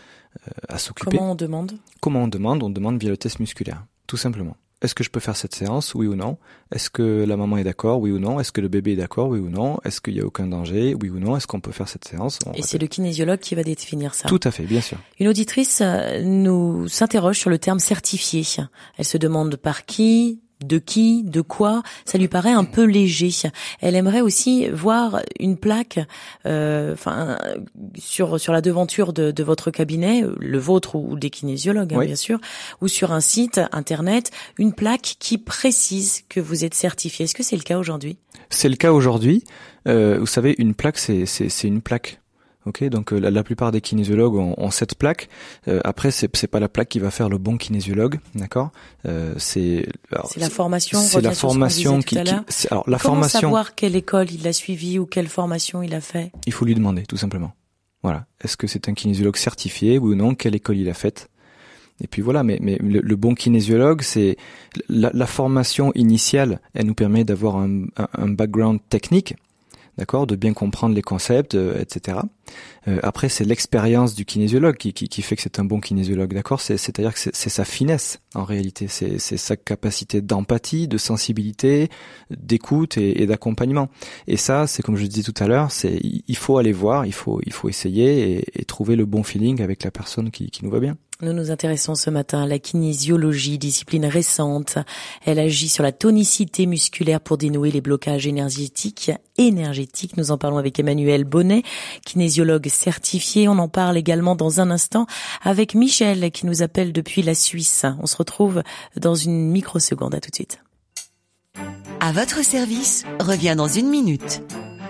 Speaker 4: à s'occuper.
Speaker 2: Comment on demande?
Speaker 4: Comment on demande? On demande via le test musculaire. Tout simplement. Est-ce que je peux faire cette séance, oui ou non? Est-ce que la maman est d'accord, oui ou non? Est-ce que le bébé est d'accord, oui ou non? Est-ce qu'il y a aucun danger, oui ou non? Est-ce qu'on peut faire cette séance? On
Speaker 2: Et c'est le kinésiologue qui va définir ça.
Speaker 4: Tout à fait, bien sûr.
Speaker 2: Une auditrice nous s'interroge sur le terme certifié. Elle se demande par qui, de qui, de quoi, ça lui paraît un peu léger. Elle aimerait aussi voir une plaque, euh, enfin, sur sur la devanture de, de votre cabinet, le vôtre ou, ou des kinésiologues, hein, oui. bien sûr, ou sur un site internet, une plaque qui précise que vous êtes certifié. Est-ce que c'est le cas aujourd'hui ?
Speaker 4: C'est le cas aujourd'hui. Euh, vous savez, une plaque, c'est c'est c'est une plaque. Ok, donc euh, la, la plupart des kinésiologues ont, ont cette plaque. Euh, après, c'est c'est pas la plaque qui va faire le bon kinésiologue, d'accord. Euh, c'est alors,
Speaker 2: c'est la formation.
Speaker 4: C'est la formation qui. qui c'est, alors la
Speaker 2: Comment
Speaker 4: formation.
Speaker 2: savoir quelle école il a suivi ou quelle formation il a fait ?
Speaker 4: Il faut lui demander, tout simplement. Voilà. Est-ce que c'est un kinésiologue certifié ou non ? Quelle école il a faite ? Et puis voilà, mais, mais le, le bon kinésiologue, c'est la, la formation initiale. Elle nous permet d'avoir un, un, un background technique. D'accord, de bien comprendre les concepts, euh, et cetera. Euh, après, c'est l'expérience du kinésiologue qui, qui, qui fait que c'est un bon kinésiologue. D'accord, c'est, c'est-à-dire que c'est, c'est sa finesse en réalité, c'est, c'est sa capacité d'empathie, de sensibilité, d'écoute et, et d'accompagnement. Et ça, c'est comme je disais tout à l'heure, c'est il faut aller voir, il faut il faut essayer et, et trouver le bon feeling avec la personne qui, qui nous va bien.
Speaker 2: Nous nous intéressons ce matin à la kinésiologie, discipline récente. Elle agit sur la tonicité musculaire pour dénouer les blocages énergétiques. énergétiques. Nous en parlons avec Emmanuel Bonnet, kinésiologue certifié. On en parle également dans un instant avec Michel qui nous appelle depuis la Suisse. On se retrouve dans une microseconde. À tout de suite.
Speaker 3: À votre service, revient dans une minute.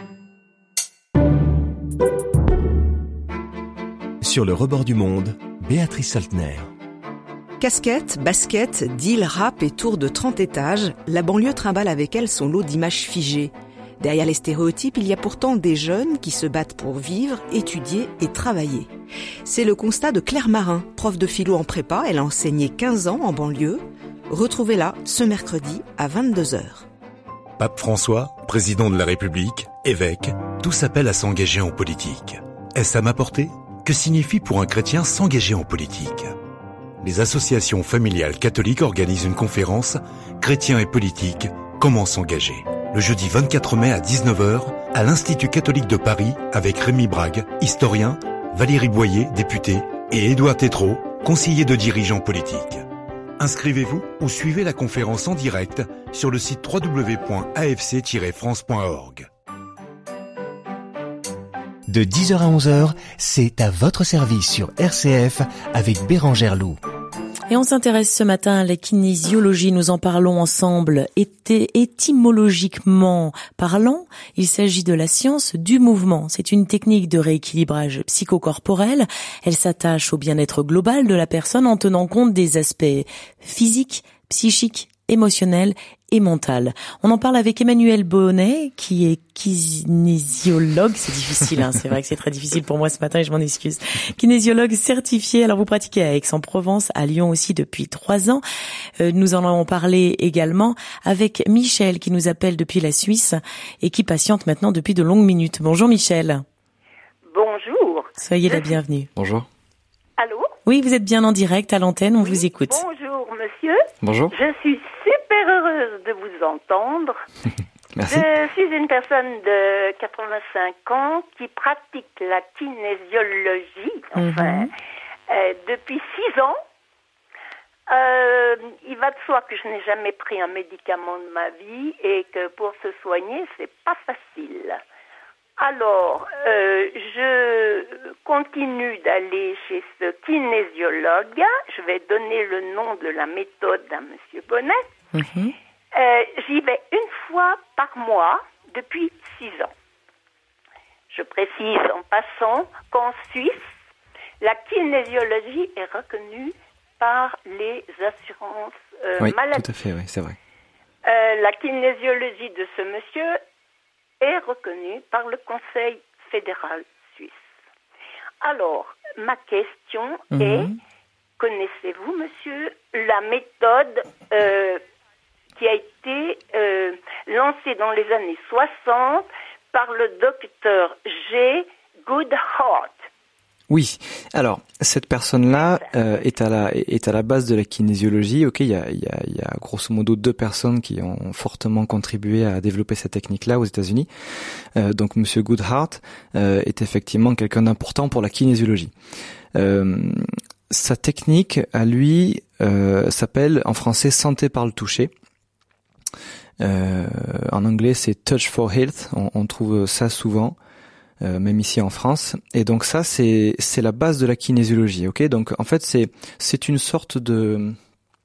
Speaker 7: Sur le rebord du monde, Béatrice Saltner.
Speaker 8: Casquette, basket, deal, rap et tour de trente étages, la banlieue trimballe avec elle son lot d'images figées. Derrière les stéréotypes, il y a pourtant des jeunes qui se battent pour vivre, étudier et travailler. C'est le constat de Claire Marin, prof de philo en prépa. Elle a enseigné quinze ans en banlieue. Retrouvez-la ce mercredi à vingt-deux heures.
Speaker 7: Pape François, président de la République, évêque, tous appellent à s'engager en politique. Est-ce à ma portée ? Que signifie pour un chrétien s'engager en politique ? Les associations familiales catholiques organisent une conférence « Chrétiens et politique, comment s'engager ?» le jeudi vingt-quatre mai à dix-neuf heures à l'Institut catholique de Paris avec Rémi Brague, historien, Valérie Boyer, députée, et Édouard Tétrault, conseiller de dirigeants politiques. Inscrivez-vous ou suivez la conférence en direct sur le site w w w point a f c tiret france point org.
Speaker 9: De dix heures à onze heures, c'est à votre service sur R C F avec Bérangère Loup.
Speaker 2: Et on s'intéresse ce matin à la kinésiologie. Nous en parlons ensemble. Été, étymologiquement parlant, il s'agit de la science du mouvement. C'est une technique de rééquilibrage psychocorporel. Elle s'attache au bien-être global de la personne en tenant compte des aspects physiques, psychiques, émotionnel et mental. On en parle avec Emmanuel Bonnet, qui est kinésiologue. C'est difficile, hein, c'est vrai que c'est très difficile pour moi ce matin et je m'en excuse. Kinésiologue certifié. Alors vous pratiquez à Aix-en-Provence, à Lyon aussi depuis trois ans. Euh, nous en avons parlé également avec Michel, qui nous appelle depuis la Suisse et qui patiente maintenant depuis de longues minutes. Bonjour Michel.
Speaker 6: Bonjour.
Speaker 2: Soyez la bienvenue.
Speaker 4: Bonjour.
Speaker 6: Allô ?
Speaker 2: Oui, vous êtes bien en direct à l'antenne, on
Speaker 6: oui,
Speaker 2: vous écoute.
Speaker 6: Bonjour monsieur.
Speaker 4: Bonjour.
Speaker 6: Je suis super heureuse de vous entendre.
Speaker 4: Merci.
Speaker 6: Je suis une personne de quatre-vingt-cinq ans qui pratique la kinésiologie, enfin, mm-hmm. euh, depuis six ans. Euh, il va de soi que je n'ai jamais pris un médicament de ma vie et que pour se soigner, c'est pas facile. Alors, euh, je continue d'aller chez ce kinésiologue. Je vais donner le nom de la méthode à Monsieur Bonnet. Mm-hmm. Euh, j'y vais une fois par mois depuis six ans. Je précise en passant qu'en Suisse, la kinésiologie est reconnue par les assurances euh,
Speaker 4: oui,
Speaker 6: maladie.
Speaker 4: Tout à fait, oui, c'est vrai.
Speaker 6: Euh, la kinésiologie de ce monsieur est reconnue par le Conseil fédéral suisse. Alors, ma question mmh. est, connaissez-vous, monsieur, la méthode euh, qui a été euh, lancée dans les années soixante par le docteur G. Goodhart?
Speaker 4: Oui. Alors, cette personne-là euh, est à la est à la base de la kinésiologie. Ok, il y a il y a il y a grosso modo deux personnes qui ont fortement contribué à développer cette technique-là aux États-Unis. Euh, donc, Monsieur Goodhart euh, est effectivement quelqu'un d'important pour la kinésiologie. Euh, sa technique, à lui, euh, s'appelle en français santé par le toucher. Euh, en anglais, c'est Touch for Health. On, on trouve ça souvent, euh, même ici en France. Et donc ça, c'est c'est la base de la kinésiologie. Ok, donc en fait, c'est c'est une sorte de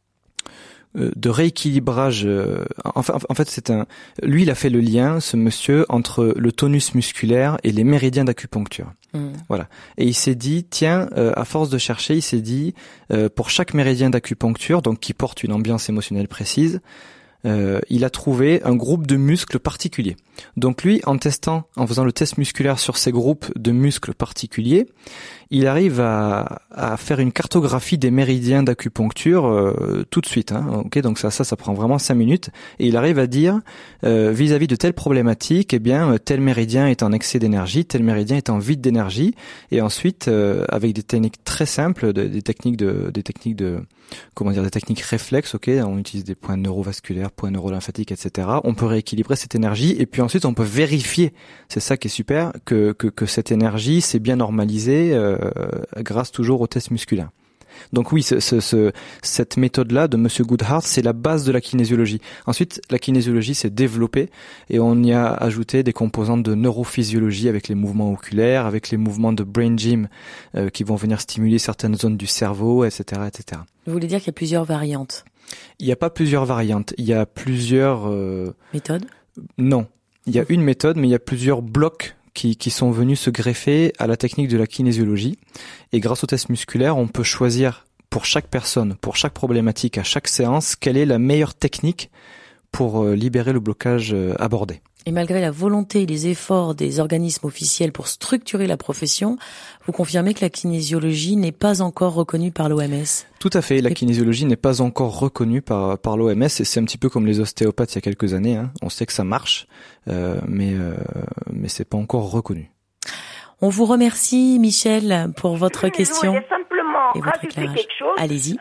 Speaker 4: de rééquilibrage. Euh, enfin, en fait, c'est un. Lui, il a fait le lien, ce monsieur, entre le tonus musculaire et les méridiens d'acupuncture. Mmh. Voilà. Et il s'est dit, tiens, euh, à force de chercher, il s'est dit, euh, pour chaque méridien d'acupuncture, donc qui porte une ambiance émotionnelle précise, euh, il a trouvé un groupe de muscles particuliers. Donc lui, en testant, en faisant le test musculaire sur ces groupes de muscles particuliers, il arrive à, à faire une cartographie des méridiens d'acupuncture euh, tout de suite. Hein, ok, donc ça, ça, ça prend vraiment cinq minutes. Et il arrive à dire, euh, vis-à-vis de telle problématique, eh bien, tel méridien est en excès d'énergie, tel méridien est en vide d'énergie. Et ensuite, euh, avec des techniques très simples, de, des techniques de, des techniques de, comment dire, des techniques réflexes. Ok, on utilise des points neurovasculaires, points neurolymphatiques, et cetera. On peut rééquilibrer cette énergie. Et puis ensuite, on peut vérifier. C'est ça qui est super, que que, que cette énergie s'est bien normalisée. Euh, grâce toujours au test musculaire. Donc oui, ce, ce, ce, cette méthode-là de Monsieur Goodhart, c'est la base de la kinésiologie. Ensuite, la kinésiologie s'est développée et on y a ajouté des composantes de neurophysiologie avec les mouvements oculaires, avec les mouvements de brain gym euh, qui vont venir stimuler certaines zones du cerveau, et cetera, et cetera.
Speaker 2: Vous voulez dire qu'il y a plusieurs variantes? Il
Speaker 4: n'y a pas plusieurs variantes. Il y a plusieurs euh...
Speaker 2: méthodes?
Speaker 4: Non, il y a une méthode, mais il y a plusieurs blocs Qui, qui sont venus se greffer à la technique de la kinésiologie. Et grâce au test musculaire, on peut choisir pour chaque personne, pour chaque problématique, à chaque séance, quelle est la meilleure technique pour euh, libérer le blocage euh, abordé.
Speaker 2: Et malgré la volonté et les efforts des organismes officiels pour structurer la profession, vous confirmez que la kinésiologie n'est pas encore reconnue par l'O M S?
Speaker 4: Tout à fait, la kinésiologie n'est pas encore reconnue par, par l'O M S et c'est un petit peu comme les ostéopathes il y a quelques années. Hein. On sait que ça marche, euh, mais, euh, mais c'est pas encore reconnu.
Speaker 2: On vous remercie, Michel, pour votre
Speaker 6: Je
Speaker 2: question.
Speaker 6: Je voulais simplement
Speaker 2: et votre
Speaker 6: rajouter
Speaker 2: éclairage.
Speaker 6: quelque chose.
Speaker 2: Allez-y.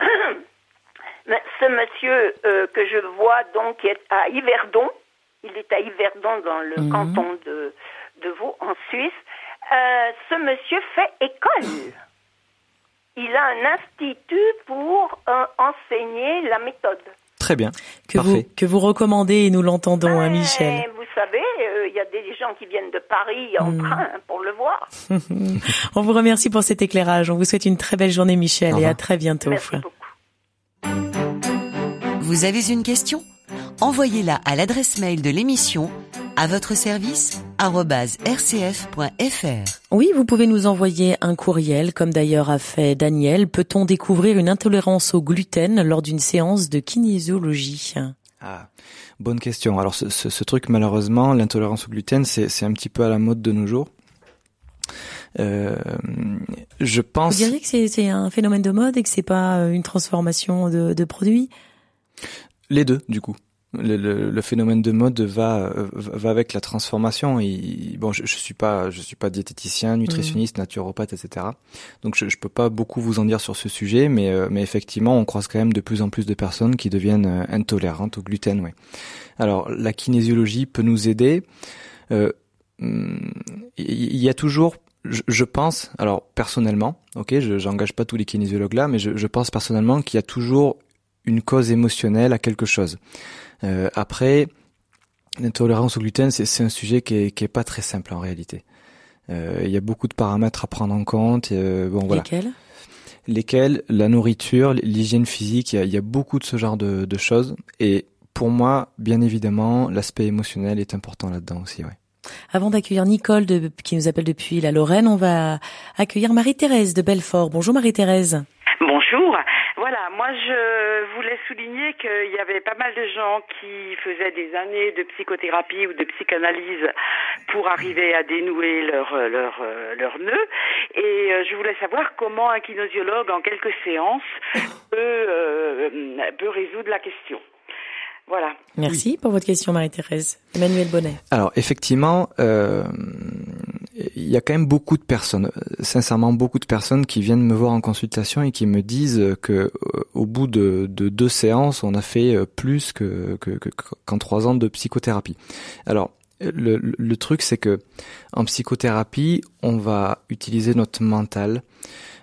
Speaker 6: Ce monsieur euh, que je vois donc est à Yverdon. Il est à Yverdon dans le mmh. canton de, de Vaud, en Suisse. Euh, ce monsieur fait école. Il a un institut pour euh, enseigner la méthode.
Speaker 4: Très bien.
Speaker 2: Que
Speaker 4: Parfait.
Speaker 2: vous, que vous recommandez et nous l'entendons, hein, Michel.
Speaker 6: Vous savez, il euh, y a des gens qui viennent de Paris en mmh. train pour le voir.
Speaker 2: On vous remercie pour cet éclairage. On vous souhaite une très belle journée, Michel, et à très bientôt.
Speaker 6: Merci beaucoup.
Speaker 3: Vous avez une question ? Envoyez-la à l'adresse mail de l'émission à votre service arobase r c f point f r.
Speaker 2: Oui, vous pouvez nous envoyer un courriel, comme d'ailleurs a fait Daniel. Peut-on découvrir une intolérance au gluten lors d'une séance de kinésiologie?
Speaker 4: Ah, bonne question. Alors ce, ce, ce truc, malheureusement, l'intolérance au gluten, c'est, c'est un petit peu à la mode de nos jours. Euh, je pense.
Speaker 2: Vous diriez que c'est, c'est un phénomène de mode et que c'est pas une transformation de, de produits?
Speaker 4: Les deux, du coup. Le, le, le phénomène de mode va va avec la transformation. Et bon, je, je suis pas je suis pas diététicien, nutritionniste, mmh. naturopathe, et cetera. Donc je, je peux pas beaucoup vous en dire sur ce sujet, mais mais effectivement, on croise quand même de plus en plus de personnes qui deviennent intolérantes au gluten. Ouais. Alors la kinésiologie peut nous aider. Euh, il y a toujours, je, je pense, alors personnellement, ok, je j'engage pas tous les kinésiologues là, mais je, je pense personnellement qu'il y a toujours une cause émotionnelle à quelque chose. Euh, après, l'intolérance au gluten, c'est, c'est un sujet qui est, qui est pas très simple en réalité. Euh, il y a beaucoup de paramètres à prendre en compte. Euh, bon, voilà.
Speaker 2: Lesquels ?
Speaker 4: Lesquels ? La nourriture, l'hygiène physique, il y a, il y a beaucoup de ce genre de, de choses. Et pour moi, bien évidemment, l'aspect émotionnel est important là-dedans aussi, ouais.
Speaker 2: Avant d'accueillir Nicole de, qui nous appelle depuis la Lorraine, on va accueillir Marie-Thérèse de Belfort. Bonjour Marie-Thérèse.
Speaker 10: Bonjour. Voilà, moi je voulais souligner qu'il y avait pas mal de gens qui faisaient des années de psychothérapie ou de psychanalyse pour arriver à dénouer leur leur leur nœud. Et je voulais savoir comment un kinésiologue en quelques séances peut euh, peut résoudre la question. Voilà.
Speaker 2: Merci oui. pour votre question, Marie-Thérèse. Emmanuel Bonnet.
Speaker 4: Alors effectivement, euh, il y a quand même beaucoup de personnes, sincèrement beaucoup de personnes qui viennent me voir en consultation et qui me disent que euh, au bout de, de deux séances, on a fait plus que, que, que qu'en trois ans de psychothérapie. Alors le, le truc, c'est que en psychothérapie, on va utiliser notre mental.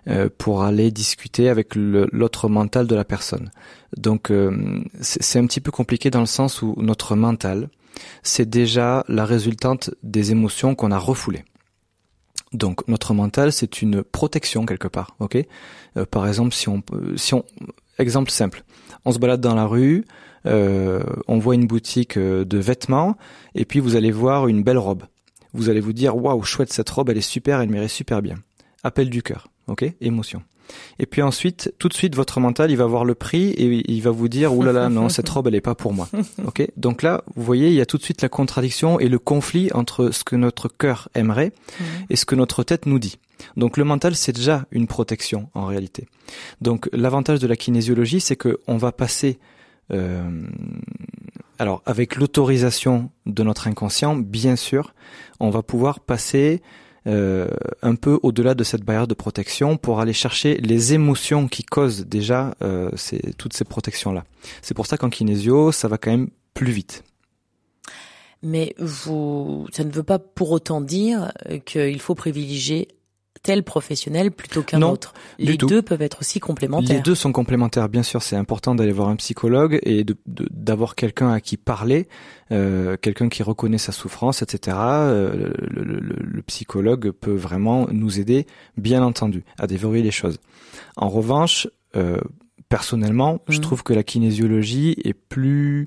Speaker 4: euh, pour aller discuter avec le, l'autre mental de la personne. Donc euh, c'est, c'est un petit peu compliqué dans le sens où notre mental, c'est déjà la résultante des émotions qu'on a refoulées. Donc notre mental, c'est une protection quelque part, ok ? euh, Par exemple, si on, si on, exemple simple, on se balade dans la rue, euh, on voit une boutique de vêtements, et puis vous allez voir une belle robe. Vous allez vous dire, waouh, chouette, cette robe, elle est super, elle m'irait super bien. Appel du cœur, ok ? Émotion. Et puis ensuite, tout de suite, votre mental, il va voir le prix et il va vous dire, oulala, non, cette robe, elle est pas pour moi. Ok ? Donc là, vous voyez, il y a tout de suite la contradiction et le conflit entre ce que notre cœur aimerait mmh. et ce que notre tête nous dit. Donc le mental, c'est déjà une protection en réalité. Donc l'avantage de la kinésiologie, c'est que on va passer, euh, alors avec l'autorisation de notre inconscient, bien sûr, on va pouvoir passer Euh, un peu au-delà de cette barrière de protection pour aller chercher les émotions qui causent déjà euh, ces, toutes ces protections-là. C'est pour ça qu'en kinésio, ça va quand même plus vite.
Speaker 2: Mais vous, ça ne veut pas pour autant dire qu'il faut privilégier tel professionnel plutôt qu'un
Speaker 4: non,
Speaker 2: autre. Les deux peuvent être aussi complémentaires.
Speaker 4: Les deux sont complémentaires, bien sûr. C'est important d'aller voir un psychologue et de, de, d'avoir quelqu'un à qui parler, euh, quelqu'un qui reconnaît sa souffrance, et cetera. Euh, le, le, le, le psychologue peut vraiment nous aider, bien entendu, à déverrouiller les choses. En revanche, euh, personnellement, mmh. je trouve que la kinésiologie est plus...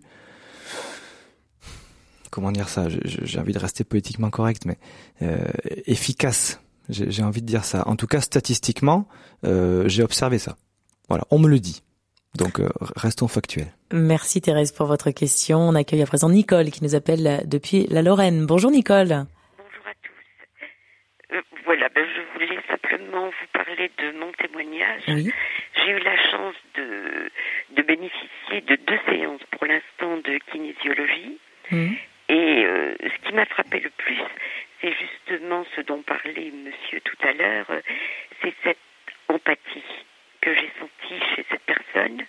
Speaker 4: Comment dire ça ? J'ai envie de rester politiquement correct, mais euh, efficace. J'ai, j'ai envie de dire ça. En tout cas, statistiquement, euh, j'ai observé ça. Voilà, on me le dit. Donc, euh, restons factuels.
Speaker 2: Merci Thérèse pour votre question. On accueille à présent Nicole qui nous appelle depuis la Lorraine. Bonjour Nicole.
Speaker 11: Bonjour à tous. Euh, voilà, ben, je voulais simplement vous parler de mon témoignage.
Speaker 2: Oui.
Speaker 11: J'ai eu la chance de, de bénéficier de deux séances pour l'instant de kinésiologie. Mmh. Et euh, ce qui m'a frappé le plus, c'est justement ce dont parlait monsieur tout à l'heure, c'est cette empathie que j'ai sentie chez cette personne.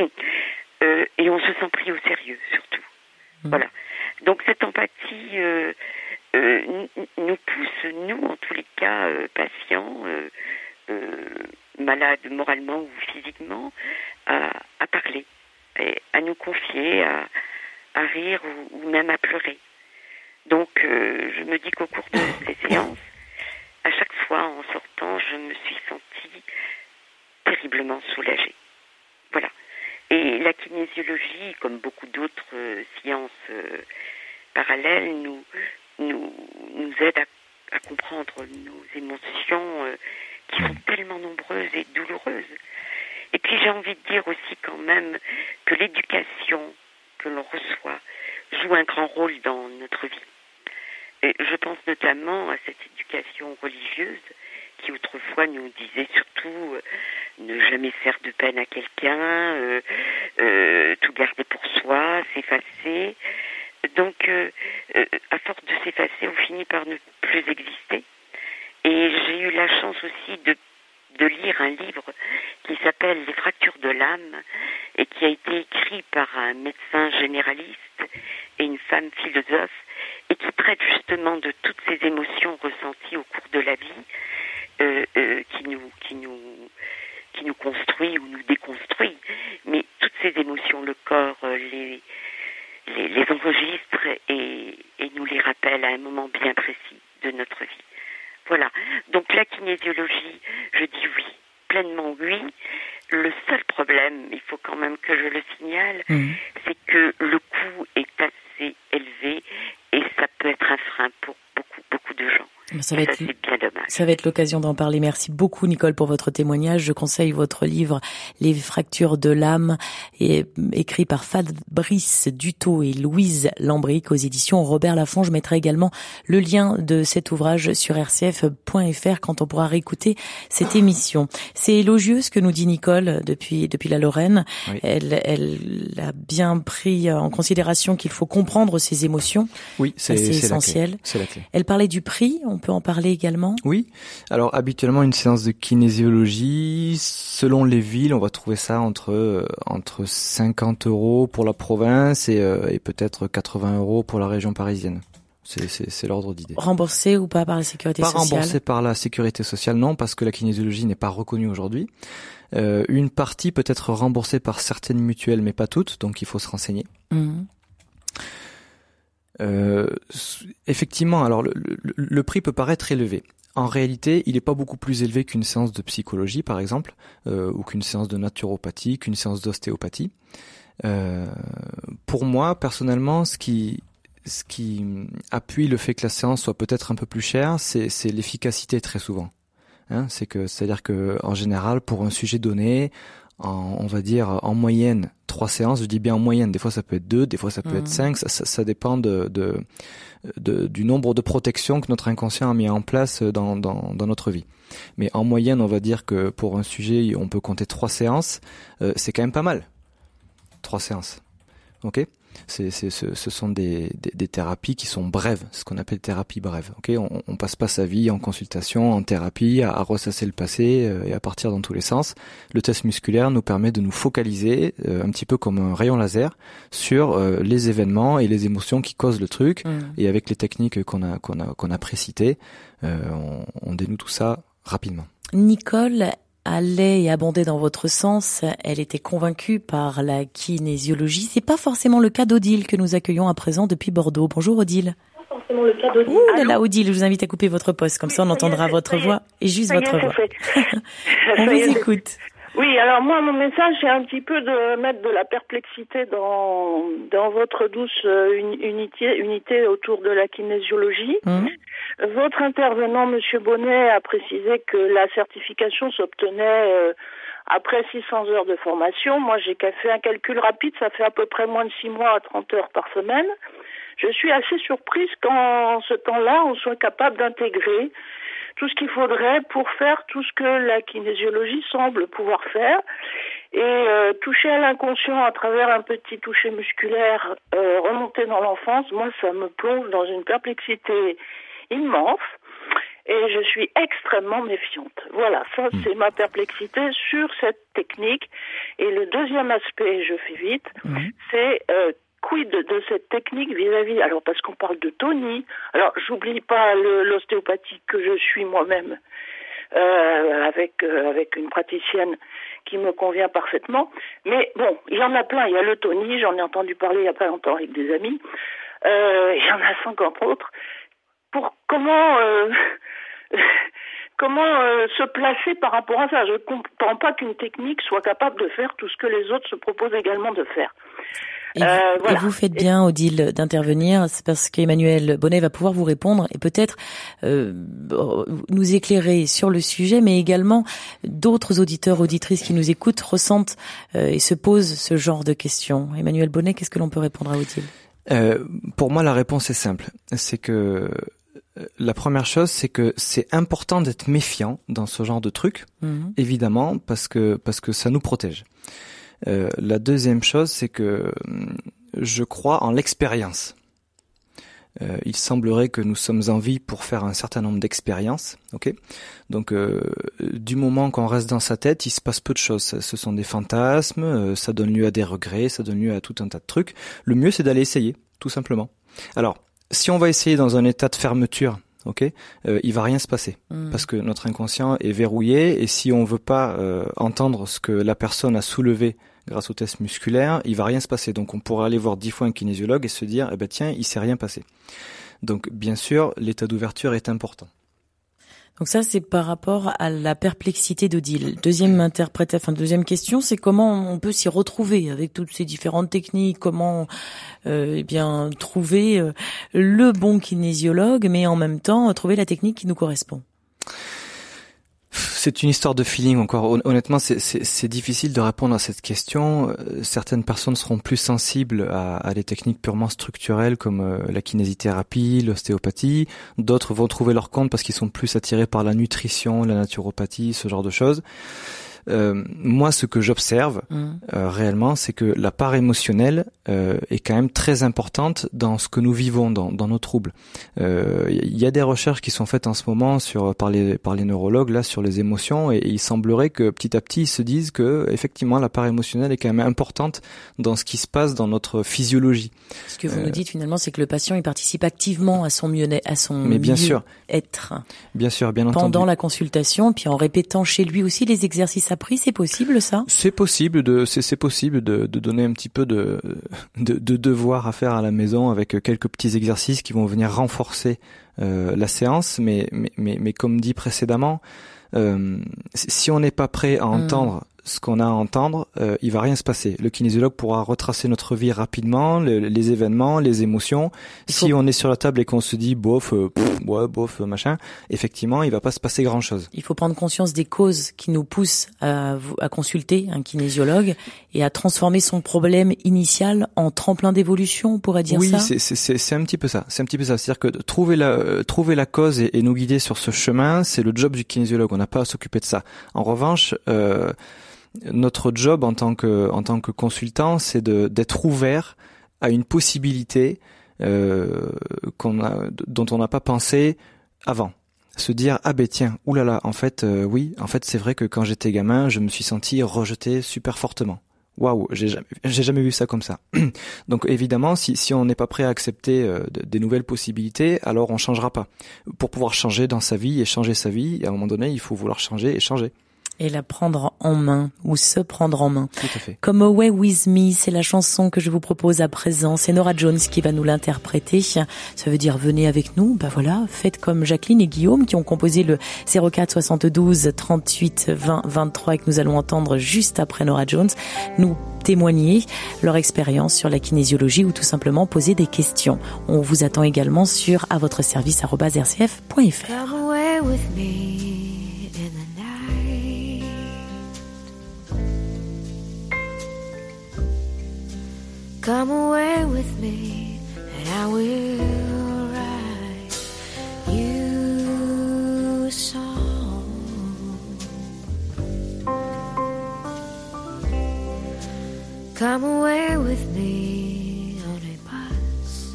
Speaker 11: euh, et on se sent pris au sérieux, surtout. Mmh. Voilà. Donc cette empathie euh, euh, nous pousse, nous, en tous les cas, euh, patients, euh, euh, malades moralement ou physiquement, à, à parler, et à nous confier, à, à rire ou, ou même à pleurer. Donc, euh, je me dis qu'au cours de ces séances, à chaque fois, en sortant, je me suis sentie terriblement soulagée. Voilà. Et la kinésiologie, comme beaucoup d'autres euh, sciences euh, parallèles, nous, nous, nous aide à, à comprendre nos émotions euh, qui sont tellement nombreuses et douloureuses. Et puis, j'ai envie de dire aussi quand même que l'éducation que l'on reçoit joue un grand rôle dans notre vie. Et je pense notamment à cette éducation religieuse qui autrefois nous disait surtout euh, ne jamais faire de peine à quelqu'un, euh, euh, tout garder pour soi, s'effacer. Donc, euh, euh, à force de s'effacer, on finit par ne plus exister. Et j'ai eu la chance aussi de de lire un livre qui s'appelle « Les fractures de l'âme » et qui a été écrit par un médecin généraliste et une femme philosophe et qui traite justement de toutes ces émotions ressenties au cours de la vie euh, euh, qui nous qui nous qui nous construit ou nous déconstruit. Mais toutes ces émotions, le corps euh, les, les les enregistre et, et nous les rappelle à un moment bien précis de notre vie. Voilà. Donc la kinésiologie, je dis oui, pleinement oui. Le seul problème, il faut quand même que je le signale, mmh. c'est que le coût est assez élevé et ça peut être un frein pour beaucoup, beaucoup de gens.
Speaker 2: Ça va,
Speaker 11: ça,
Speaker 2: être,
Speaker 11: c'est bien dommage.
Speaker 2: Ça va être l'occasion d'en parler. Merci beaucoup Nicole pour votre témoignage. Je conseille votre livre « Les fractures de l'âme » et écrit par Fabrice Dutot et Louise Lambric aux éditions Robert Laffont. Je mettrai également le lien de cet ouvrage sur r c f point f r quand on pourra réécouter cette émission. C'est élogieux ce que nous dit Nicole depuis depuis la Lorraine. Oui. Elle, elle a bien pris en considération qu'il faut comprendre ses émotions.
Speaker 4: Oui, c'est,
Speaker 2: c'est,
Speaker 4: c'est
Speaker 2: essentiel.
Speaker 4: La clé. C'est la clé.
Speaker 2: Elle parlait du prix. On peut en parler également ?
Speaker 4: Oui. Alors, habituellement, une séance de kinésiologie, selon les villes, on va trouver ça entre euh, entre cinquante euros pour la province et, euh, et peut-être quatre-vingts euros pour la région parisienne. C'est, c'est, c'est l'ordre d'idée.
Speaker 2: Remboursé ou pas par la sécurité
Speaker 4: pas
Speaker 2: sociale?
Speaker 4: Pas remboursé par la sécurité sociale, non, parce que la kinésiologie n'est pas reconnue aujourd'hui. Euh, une partie peut être remboursée par certaines mutuelles, mais pas toutes, donc il faut se renseigner. Mmh. Euh, effectivement, alors le, le, le prix peut paraître élevé. En réalité, il n'est pas beaucoup plus élevé qu'une séance de psychologie, par exemple, euh, ou qu'une séance de naturopathie, qu'une séance d'ostéopathie. Euh, pour moi, personnellement, ce qui ce qui appuie le fait que la séance soit peut-être un peu plus chère, c'est, c'est l'efficacité très souvent. Hein, c'est que, c'est-à-dire que en général, pour un sujet donné, en, on va dire en moyenne trois séances. Je dis bien en moyenne. Des fois, ça peut être deux, des fois, ça peut mmh. être cinq. Ça, ça, ça dépend de, de, de du nombre de protections que notre inconscient a mis en place dans, dans, dans notre vie. Mais en moyenne, on va dire que pour un sujet, on peut compter trois séances. Euh, c'est quand même pas mal. Trois séances. Ok. C'est, c'est, ce, ce sont des, des, des thérapies qui sont brèves, ce qu'on appelle thérapie brève. Ok, on, on passe pas sa vie en consultation, en thérapie, à, à ressasser le passé euh, et à partir dans tous les sens. Le test musculaire nous permet de nous focaliser euh, un petit peu comme un rayon laser sur euh, les événements et les émotions qui causent le truc. Mmh. Et avec les techniques qu'on a qu'on a qu'on a précitées, euh, on, on dénoue tout ça rapidement.
Speaker 2: Nicole allait et abondait dans votre sens. Elle était convaincue par la kinésiologie. C'est pas forcément le cas d'Odile que nous accueillons à présent depuis Bordeaux. Bonjour Odile.
Speaker 12: Pas forcément le cas d'Odile.
Speaker 2: Ouh là là Odile, je vous invite à couper votre poste, comme oui, ça on entendra est, votre voix et juste votre voix. On vous
Speaker 12: est,
Speaker 2: écoute.
Speaker 12: Oui, alors moi mon message c'est un petit peu de mettre de la perplexité dans dans votre douce unité unité autour de la kinésiologie. Mmh. Votre intervenant, Monsieur Bonnet, a précisé que la certification s'obtenait euh, après six cents heures de formation. Moi, j'ai fait un calcul rapide, ça fait à peu près moins de six mois à trente heures par semaine. Je suis assez surprise qu'en ce temps-là, on soit capable d'intégrer tout ce qu'il faudrait pour faire tout ce que la kinésiologie semble pouvoir faire. Et euh, toucher à l'inconscient à travers un petit toucher musculaire euh, remonté dans l'enfance, moi, ça me plonge dans une perplexité immense et je suis extrêmement méfiante. Voilà, ça c'est ma perplexité sur cette technique. Et le deuxième aspect, je fais vite, mmh. c'est euh, quid de, de cette technique vis-à-vis, alors parce qu'on parle de tonie, alors j'oublie pas le, l'ostéopathie que je suis moi-même euh, avec euh, avec une praticienne qui me convient parfaitement, mais bon, il y en a plein, il y a le tonie, j'en ai entendu parler il y a pas longtemps avec des amis, euh, il y en a cinquante autres. Pour comment euh, comment euh, se placer par rapport à ça. Je ne comprends pas qu'une technique soit capable de faire tout ce que les autres se proposent également de faire.
Speaker 2: Et, euh, vous, voilà. et vous faites bien, Odile, d'intervenir, c'est parce qu'Emmanuel Bonnet va pouvoir vous répondre et peut-être euh, nous éclairer sur le sujet, mais également d'autres auditeurs, auditrices qui nous écoutent ressentent euh, et se posent ce genre de questions. Emmanuel Bonnet, qu'est-ce que l'on peut répondre à Odile ?
Speaker 4: Euh, pour moi, la réponse est simple. C'est que la première chose, c'est que c'est important d'être méfiant dans ce genre de truc, mmh. évidemment, parce que parce que ça nous protège. Euh, la deuxième chose, c'est que je crois en l'expérience. Euh, il semblerait que nous sommes en vie pour faire un certain nombre d'expériences, ok ? Donc, euh, du moment qu'on reste dans sa tête, il se passe peu de choses. Ce sont des fantasmes, euh, ça donne lieu à des regrets, ça donne lieu à tout un tas de trucs. Le mieux, c'est d'aller essayer, tout simplement. Alors, si on va essayer dans un état de fermeture, ok, euh, il va rien se passer mmh. parce que notre inconscient est verrouillé et si on veut pas euh, entendre ce que la personne a soulevé grâce au test musculaire, il va rien se passer. Donc on pourrait aller voir dix fois un kinésiologue et se dire, eh ben tiens, il s'est rien passé. Donc bien sûr, l'état d'ouverture est important.
Speaker 2: Donc ça, c'est par rapport à la perplexité d'Odile. Deuxième interprétation, enfin deuxième question, c'est comment on peut s'y retrouver avec toutes ces différentes techniques, comment euh, eh bien trouver euh, le bon kinésiologue, mais en même temps trouver la technique qui nous correspond.
Speaker 4: C'est une histoire de feeling encore. Honnêtement, c'est, c'est, c'est difficile de répondre à cette question. Certaines personnes seront plus sensibles à, à des techniques purement structurelles comme la kinésithérapie, l'ostéopathie. D'autres vont trouver leur compte parce qu'ils sont plus attirés par la nutrition, la naturopathie, ce genre de choses. euh, moi, ce que j'observe mmh. euh, réellement, c'est que la part émotionnelle euh, est quand même très importante dans ce que nous vivons, dans, dans nos troubles. Il euh, y a des recherches qui sont faites en ce moment sur par les par les neurologues là sur les émotions, et, et il semblerait que petit à petit ils se disent que effectivement la part émotionnelle est quand même importante dans ce qui se passe dans notre physiologie.
Speaker 2: Ce que vous euh, nous dites finalement, c'est que le patient il participe activement à son mieux à son
Speaker 4: mais bien sûr
Speaker 2: être.
Speaker 4: Bien sûr, bien entendu.
Speaker 2: Pendant la consultation, puis en répétant chez lui aussi les exercices appris, c'est possible ça ?
Speaker 4: C'est possible de, c'est, c'est possible de, de donner un petit peu de, de, de devoirs à faire à la maison avec quelques petits exercices qui vont venir renforcer euh, la séance. Mais, mais, mais, mais comme dit précédemment, euh, si on n'est pas prêt à entendre mmh. ce qu'on a à entendre, euh, il va rien se passer. Le kinésiologue pourra retracer notre vie rapidement, le, les événements, les émotions. Il si faut... on est sur la table et qu'on se dit bof, euh, pff, ouais, bof, machin, effectivement, il va pas se passer grand chose.
Speaker 2: Il faut prendre conscience des causes qui nous poussent à, à consulter un kinésiologue et à transformer son problème initial en tremplin d'évolution, on pourrait dire
Speaker 4: oui,
Speaker 2: ça.
Speaker 4: Oui, c'est, c'est, c'est, c'est un petit peu ça. C'est un petit peu ça. C'est-à-dire que trouver la, euh, trouver la cause et, et nous guider sur ce chemin, c'est le job du kinésiologue. On n'a pas à s'occuper de ça. En revanche, euh, notre job en tant que en tant que consultant, c'est de d'être ouvert à une possibilité euh, qu'on a dont on n'a pas pensé avant. Se dire ah ben tiens, oulala, en fait euh, oui, en fait c'est vrai que quand j'étais gamin, je me suis senti rejeté super fortement. Waouh, j'ai jamais j'ai jamais vu ça comme ça. Donc évidemment, si si on n'est pas prêt à accepter euh, de, des nouvelles possibilités, alors on changera pas. Pour pouvoir changer dans sa vie et changer sa vie, à un moment donné, il faut vouloir changer et changer.
Speaker 2: Et la prendre en main, ou se prendre en main.
Speaker 4: Tout à fait.
Speaker 2: Come Away With Me, c'est la chanson que je vous propose à présent. C'est Norah Jones qui va nous l'interpréter. Ça veut dire venez avec nous. Ben voilà, faites comme Jacqueline et Guillaume qui ont composé le zéro quatre soixante-douze trente-huit vingt vingt-trois et que nous allons entendre juste après Norah Jones nous témoigner leur expérience sur la kinésiologie ou tout simplement poser des questions. On vous attend également sur à votre service arobase r c f point f r.
Speaker 13: Come away with me. Come away with me and I will write you a song. Come away with me on a bus.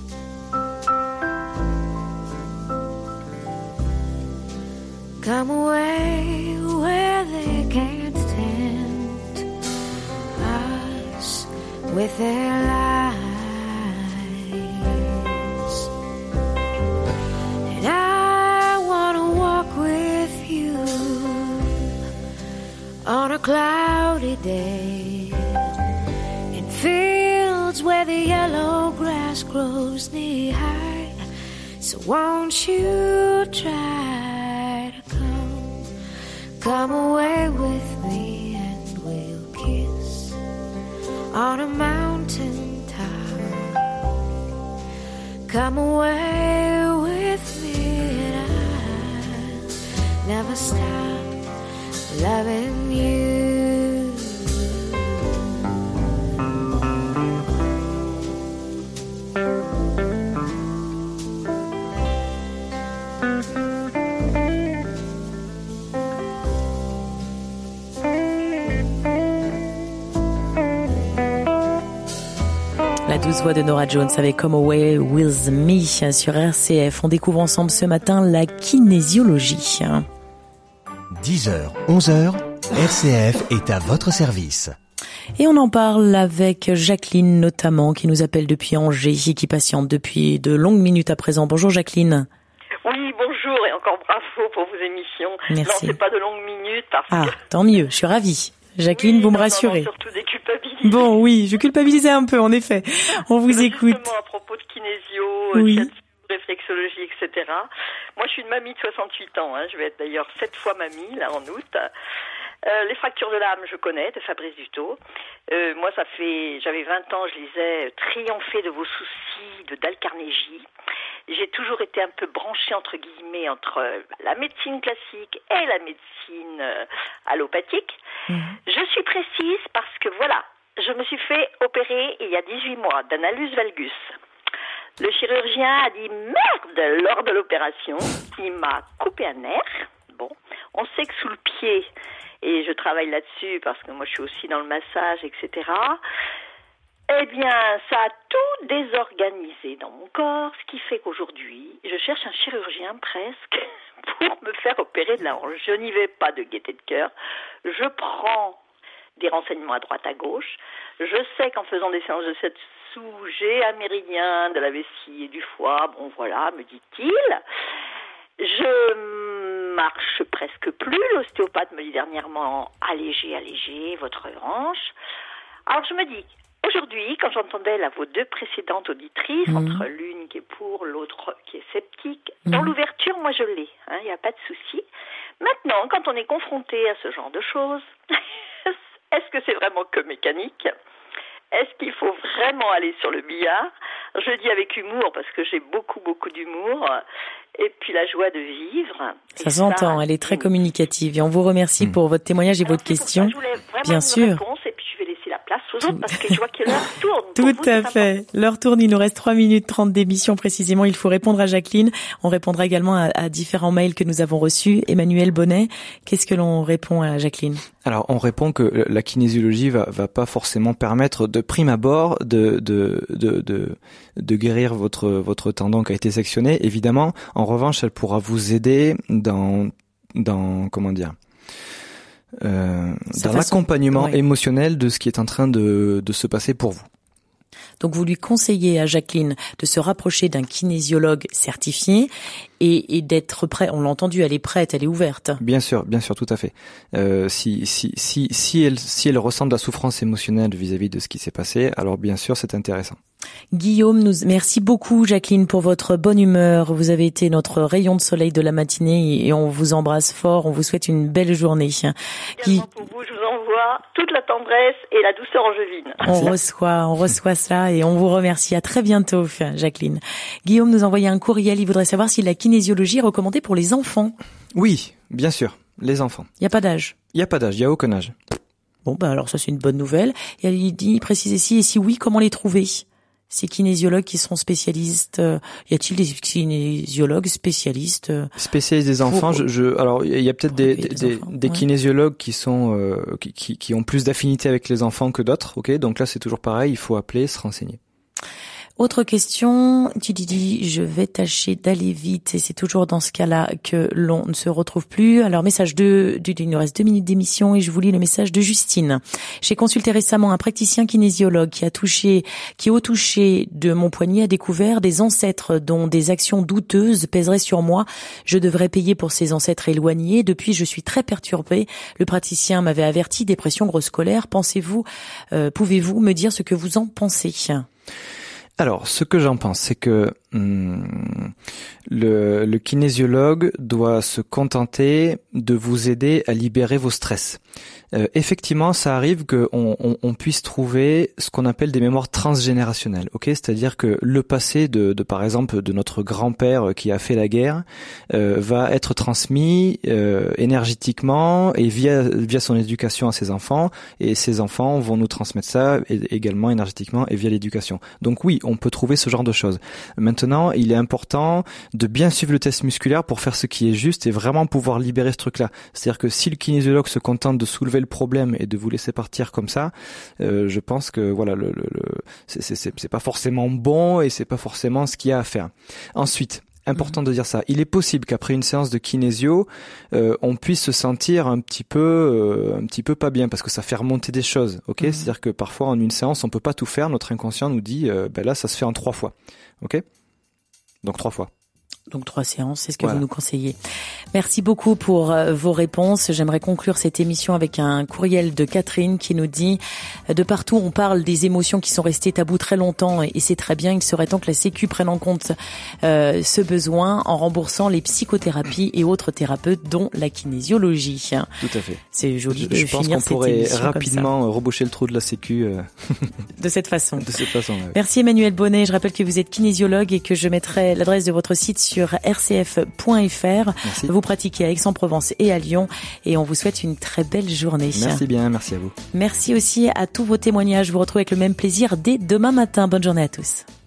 Speaker 13: Come away where they can't tempt us with their lies. And I want to walk with you on a cloudy day in fields where the yellow grass grows knee high. So won't you try to come, come away with me and we'll kiss on a mountain top. Come away with me and I'll never stop loving you.
Speaker 2: La douce voix de Norah Jones avec Come Away With Me sur R C F. On découvre ensemble ce matin la kinésiologie.
Speaker 9: dix heures, onze heures, R C F est à votre service.
Speaker 2: Et on en parle avec Jacqueline notamment, qui nous appelle depuis Angers et qui patiente depuis de longues minutes à présent. Bonjour Jacqueline.
Speaker 14: Oui, bonjour et encore bravo pour vos émissions.
Speaker 2: Merci.
Speaker 14: Non, c'est pas de longues minutes parce
Speaker 2: ah,
Speaker 14: que...
Speaker 2: tant mieux, je suis ravie. Jacqueline,
Speaker 14: oui,
Speaker 2: vous me
Speaker 14: non,
Speaker 2: rassurez.
Speaker 14: Non, non, surtout des culpabilités.
Speaker 2: Bon, oui, je culpabilisais un peu, en effet. On vous écoute.
Speaker 14: Justement, à propos de kinésio,
Speaker 2: oui.
Speaker 14: de réflexologie, et cetera. Moi, je suis une mamie de soixante-huit ans. Hein. Je vais être d'ailleurs sept fois mamie, là, en août. Euh, les fractures de l'âme, je connais, de Fabrice Dutot. Euh, moi, ça fait, j'avais vingt ans, je lisais « Triompher de vos soucis » de Dale Carnegie. J'ai toujours été un peu branchée, entre guillemets, entre la médecine classique et la médecine euh, allopathique. Mmh. Je suis précise parce que, voilà, je me suis fait opérer il y a dix-huit mois d'un hallus valgus. Le chirurgien a dit « merde » lors de l'opération. Il m'a coupé un nerf. Bon, on sait que sous le pied, et je travaille là-dessus parce que moi je suis aussi dans le massage, et cetera. Eh bien, ça a tout désorganisé dans mon corps, ce qui fait qu'aujourd'hui, je cherche un chirurgien presque pour me faire opérer de la hanche. Je n'y vais pas de gaieté de cœur. Je prends des renseignements à droite à gauche. Je sais qu'en faisant des séances de cette sous, j'ai un méridien de la vessie et du foie. Bon, voilà, me dit-il. Je marche presque plus. L'ostéopathe me dit dernièrement, allégez, allégez votre hanche. Alors, je me dis, aujourd'hui, quand j'entendais là, vos deux précédentes auditrices, mmh. entre l'une qui est pour, l'autre qui est sceptique, mmh. dans l'ouverture, moi je l'ai, il hein, n'y a pas de souci. Maintenant, quand on est confronté à ce genre de choses, est-ce que c'est vraiment que mécanique ? Est-ce qu'il faut vraiment aller sur le billard ? Je dis avec humour parce que j'ai beaucoup, beaucoup d'humour. Et puis la joie de vivre.
Speaker 2: Ça s'entend, elle est très communicative. Et on vous remercie mmh. pour votre témoignage et Alors, votre question.
Speaker 14: Je voulais vraiment
Speaker 2: Bien
Speaker 14: une
Speaker 2: sûr.
Speaker 14: réponse et puis je vais laisser la place aux autres parce que je vois que l'heure tourne.
Speaker 2: Tout
Speaker 14: vous,
Speaker 2: à fait. L'heure tourne, il nous reste trois minutes trente d'émission précisément. Il faut répondre à Jacqueline. On répondra également à, à différents mails que nous avons reçus. Emmanuel Bonnet, qu'est-ce que l'on répond à Jacqueline ?
Speaker 4: Alors, on répond que la kinésiologie va, va pas forcément permettre de prime abord de, de, de, de, de guérir votre, votre tendon qui a été sectionné. Évidemment, en revanche, elle pourra vous aider dans, dans, comment dire, euh, dans façon, l'accompagnement ouais. émotionnel de ce qui est en train de, de se passer pour vous.
Speaker 2: Donc vous lui conseillez à Jacqueline de se rapprocher d'un kinésiologue certifié et, et d'être prêt. On l'a entendu, elle est prête, elle est ouverte.
Speaker 4: Bien sûr, bien sûr, tout à fait. Euh, si si si si elle si elle ressent de la souffrance émotionnelle vis-à-vis de ce qui s'est passé, alors bien sûr, c'est intéressant.
Speaker 2: Guillaume, nous merci beaucoup Jacqueline pour votre bonne humeur. Vous avez été notre rayon de soleil de la matinée et on vous embrasse fort. On vous souhaite une belle journée.
Speaker 14: Guy... pour vous, je vous envoie toute la tendresse et la douceur angevine.
Speaker 2: On reçoit, on reçoit cela et on vous remercie. À très bientôt, Jacqueline. Guillaume nous envoyait un courriel. Il voudrait savoir si la kinésiologie est recommandée pour les enfants.
Speaker 4: Oui, bien sûr, les enfants.
Speaker 2: Il n'y a pas d'âge.
Speaker 4: Il n'y a pas d'âge, il n'y a aucun âge.
Speaker 2: Bon, bah alors ça c'est une bonne nouvelle. Et il dit, il précise si et si oui, comment les trouver ? Ces kinésiologues qui sont spécialistes, euh, y a-t-il des kinésiologues spécialistes euh,
Speaker 4: Spécialistes des enfants, je, je, alors il y a peut-être des, des, des, enfants, des ouais. kinésiologues qui sont euh, qui, qui, qui ont plus d'affinité avec les enfants que d'autres, ok. Donc là c'est toujours pareil, il faut appeler, se renseigner.
Speaker 2: Autre question, tu dis, je vais tâcher d'aller vite et c'est toujours dans ce cas-là que l'on ne se retrouve plus. Alors message de, il nous reste deux minutes d'émission et je vous lis le message de Justine. J'ai consulté récemment un praticien kinésiologue qui a touché, qui au toucher de mon poignet a découvert des ancêtres dont des actions douteuses pèseraient sur moi. Je devrais payer pour ces ancêtres éloignés. Depuis, je suis très perturbée. Le praticien m'avait averti, dépression, grosse colère. Pensez-vous, euh, pouvez-vous me dire ce que vous en pensez ?
Speaker 4: Alors, ce que j'en pense, c'est que hum, le, le kinésiologue doit se contenter de vous aider à libérer vos stress. Euh, effectivement, ça arrive qu'on on, on puisse trouver ce qu'on appelle des mémoires transgénérationnelles, ok ? C'est-à-dire que le passé de, de par exemple, de notre grand-père qui a fait la guerre euh, va être transmis euh, énergétiquement et via via son éducation à ses enfants, et ses enfants vont nous transmettre ça et, également énergétiquement et via l'éducation. Donc oui, on peut trouver ce genre de choses. Maintenant, il est important de bien suivre le test musculaire pour faire ce qui est juste et vraiment pouvoir libérer ce truc-là. C'est-à-dire que si le kinésiologue se contente de soulever le problème et de vous laisser partir comme ça, euh, je pense que voilà, le, le, le c'est, c'est, c'est pas forcément bon et c'est pas forcément ce qu'il y a à faire. Ensuite, important de dire ça. Il est possible qu'après une séance de kinésio, euh, on puisse se sentir un petit peu, euh, un petit peu pas bien parce que ça fait remonter des choses. Ok, mmh. C'est-à-dire que parfois en une séance, on peut pas tout faire. Notre inconscient nous dit, euh, ben là, ça se fait en trois fois. Ok, donc trois fois.
Speaker 2: Donc trois séances, c'est ce que
Speaker 4: voilà.
Speaker 2: vous nous conseillez. Merci beaucoup pour euh, vos réponses. J'aimerais conclure cette émission avec un courriel de Catherine qui nous dit « De partout, on parle des émotions qui sont restées taboues très longtemps et, et c'est très bien. Il serait temps que la Sécu prenne en compte euh, ce besoin en remboursant les psychothérapies et autres thérapeutes, dont la kinésiologie. »
Speaker 4: Tout à fait.
Speaker 2: C'est joli
Speaker 4: je,
Speaker 2: de
Speaker 4: je
Speaker 2: finir
Speaker 4: pense qu'on
Speaker 2: cette
Speaker 4: pourrait
Speaker 2: émission
Speaker 4: rapidement reboucher le trou de la Sécu. Euh...
Speaker 2: de cette façon.
Speaker 4: De cette façon, ouais.
Speaker 2: Merci Emmanuel Bonnet. Je rappelle que vous êtes kinésiologue et que je mettrai l'adresse de votre site sur r c f point f r.
Speaker 4: Merci.
Speaker 2: Vous pratiquez à Aix-en-Provence et à Lyon et on vous souhaite une très belle journée.
Speaker 4: Merci bien, merci à vous.
Speaker 2: Merci aussi à tous vos témoignages. Je vous retrouve avec le même plaisir dès demain matin. Bonne journée à tous.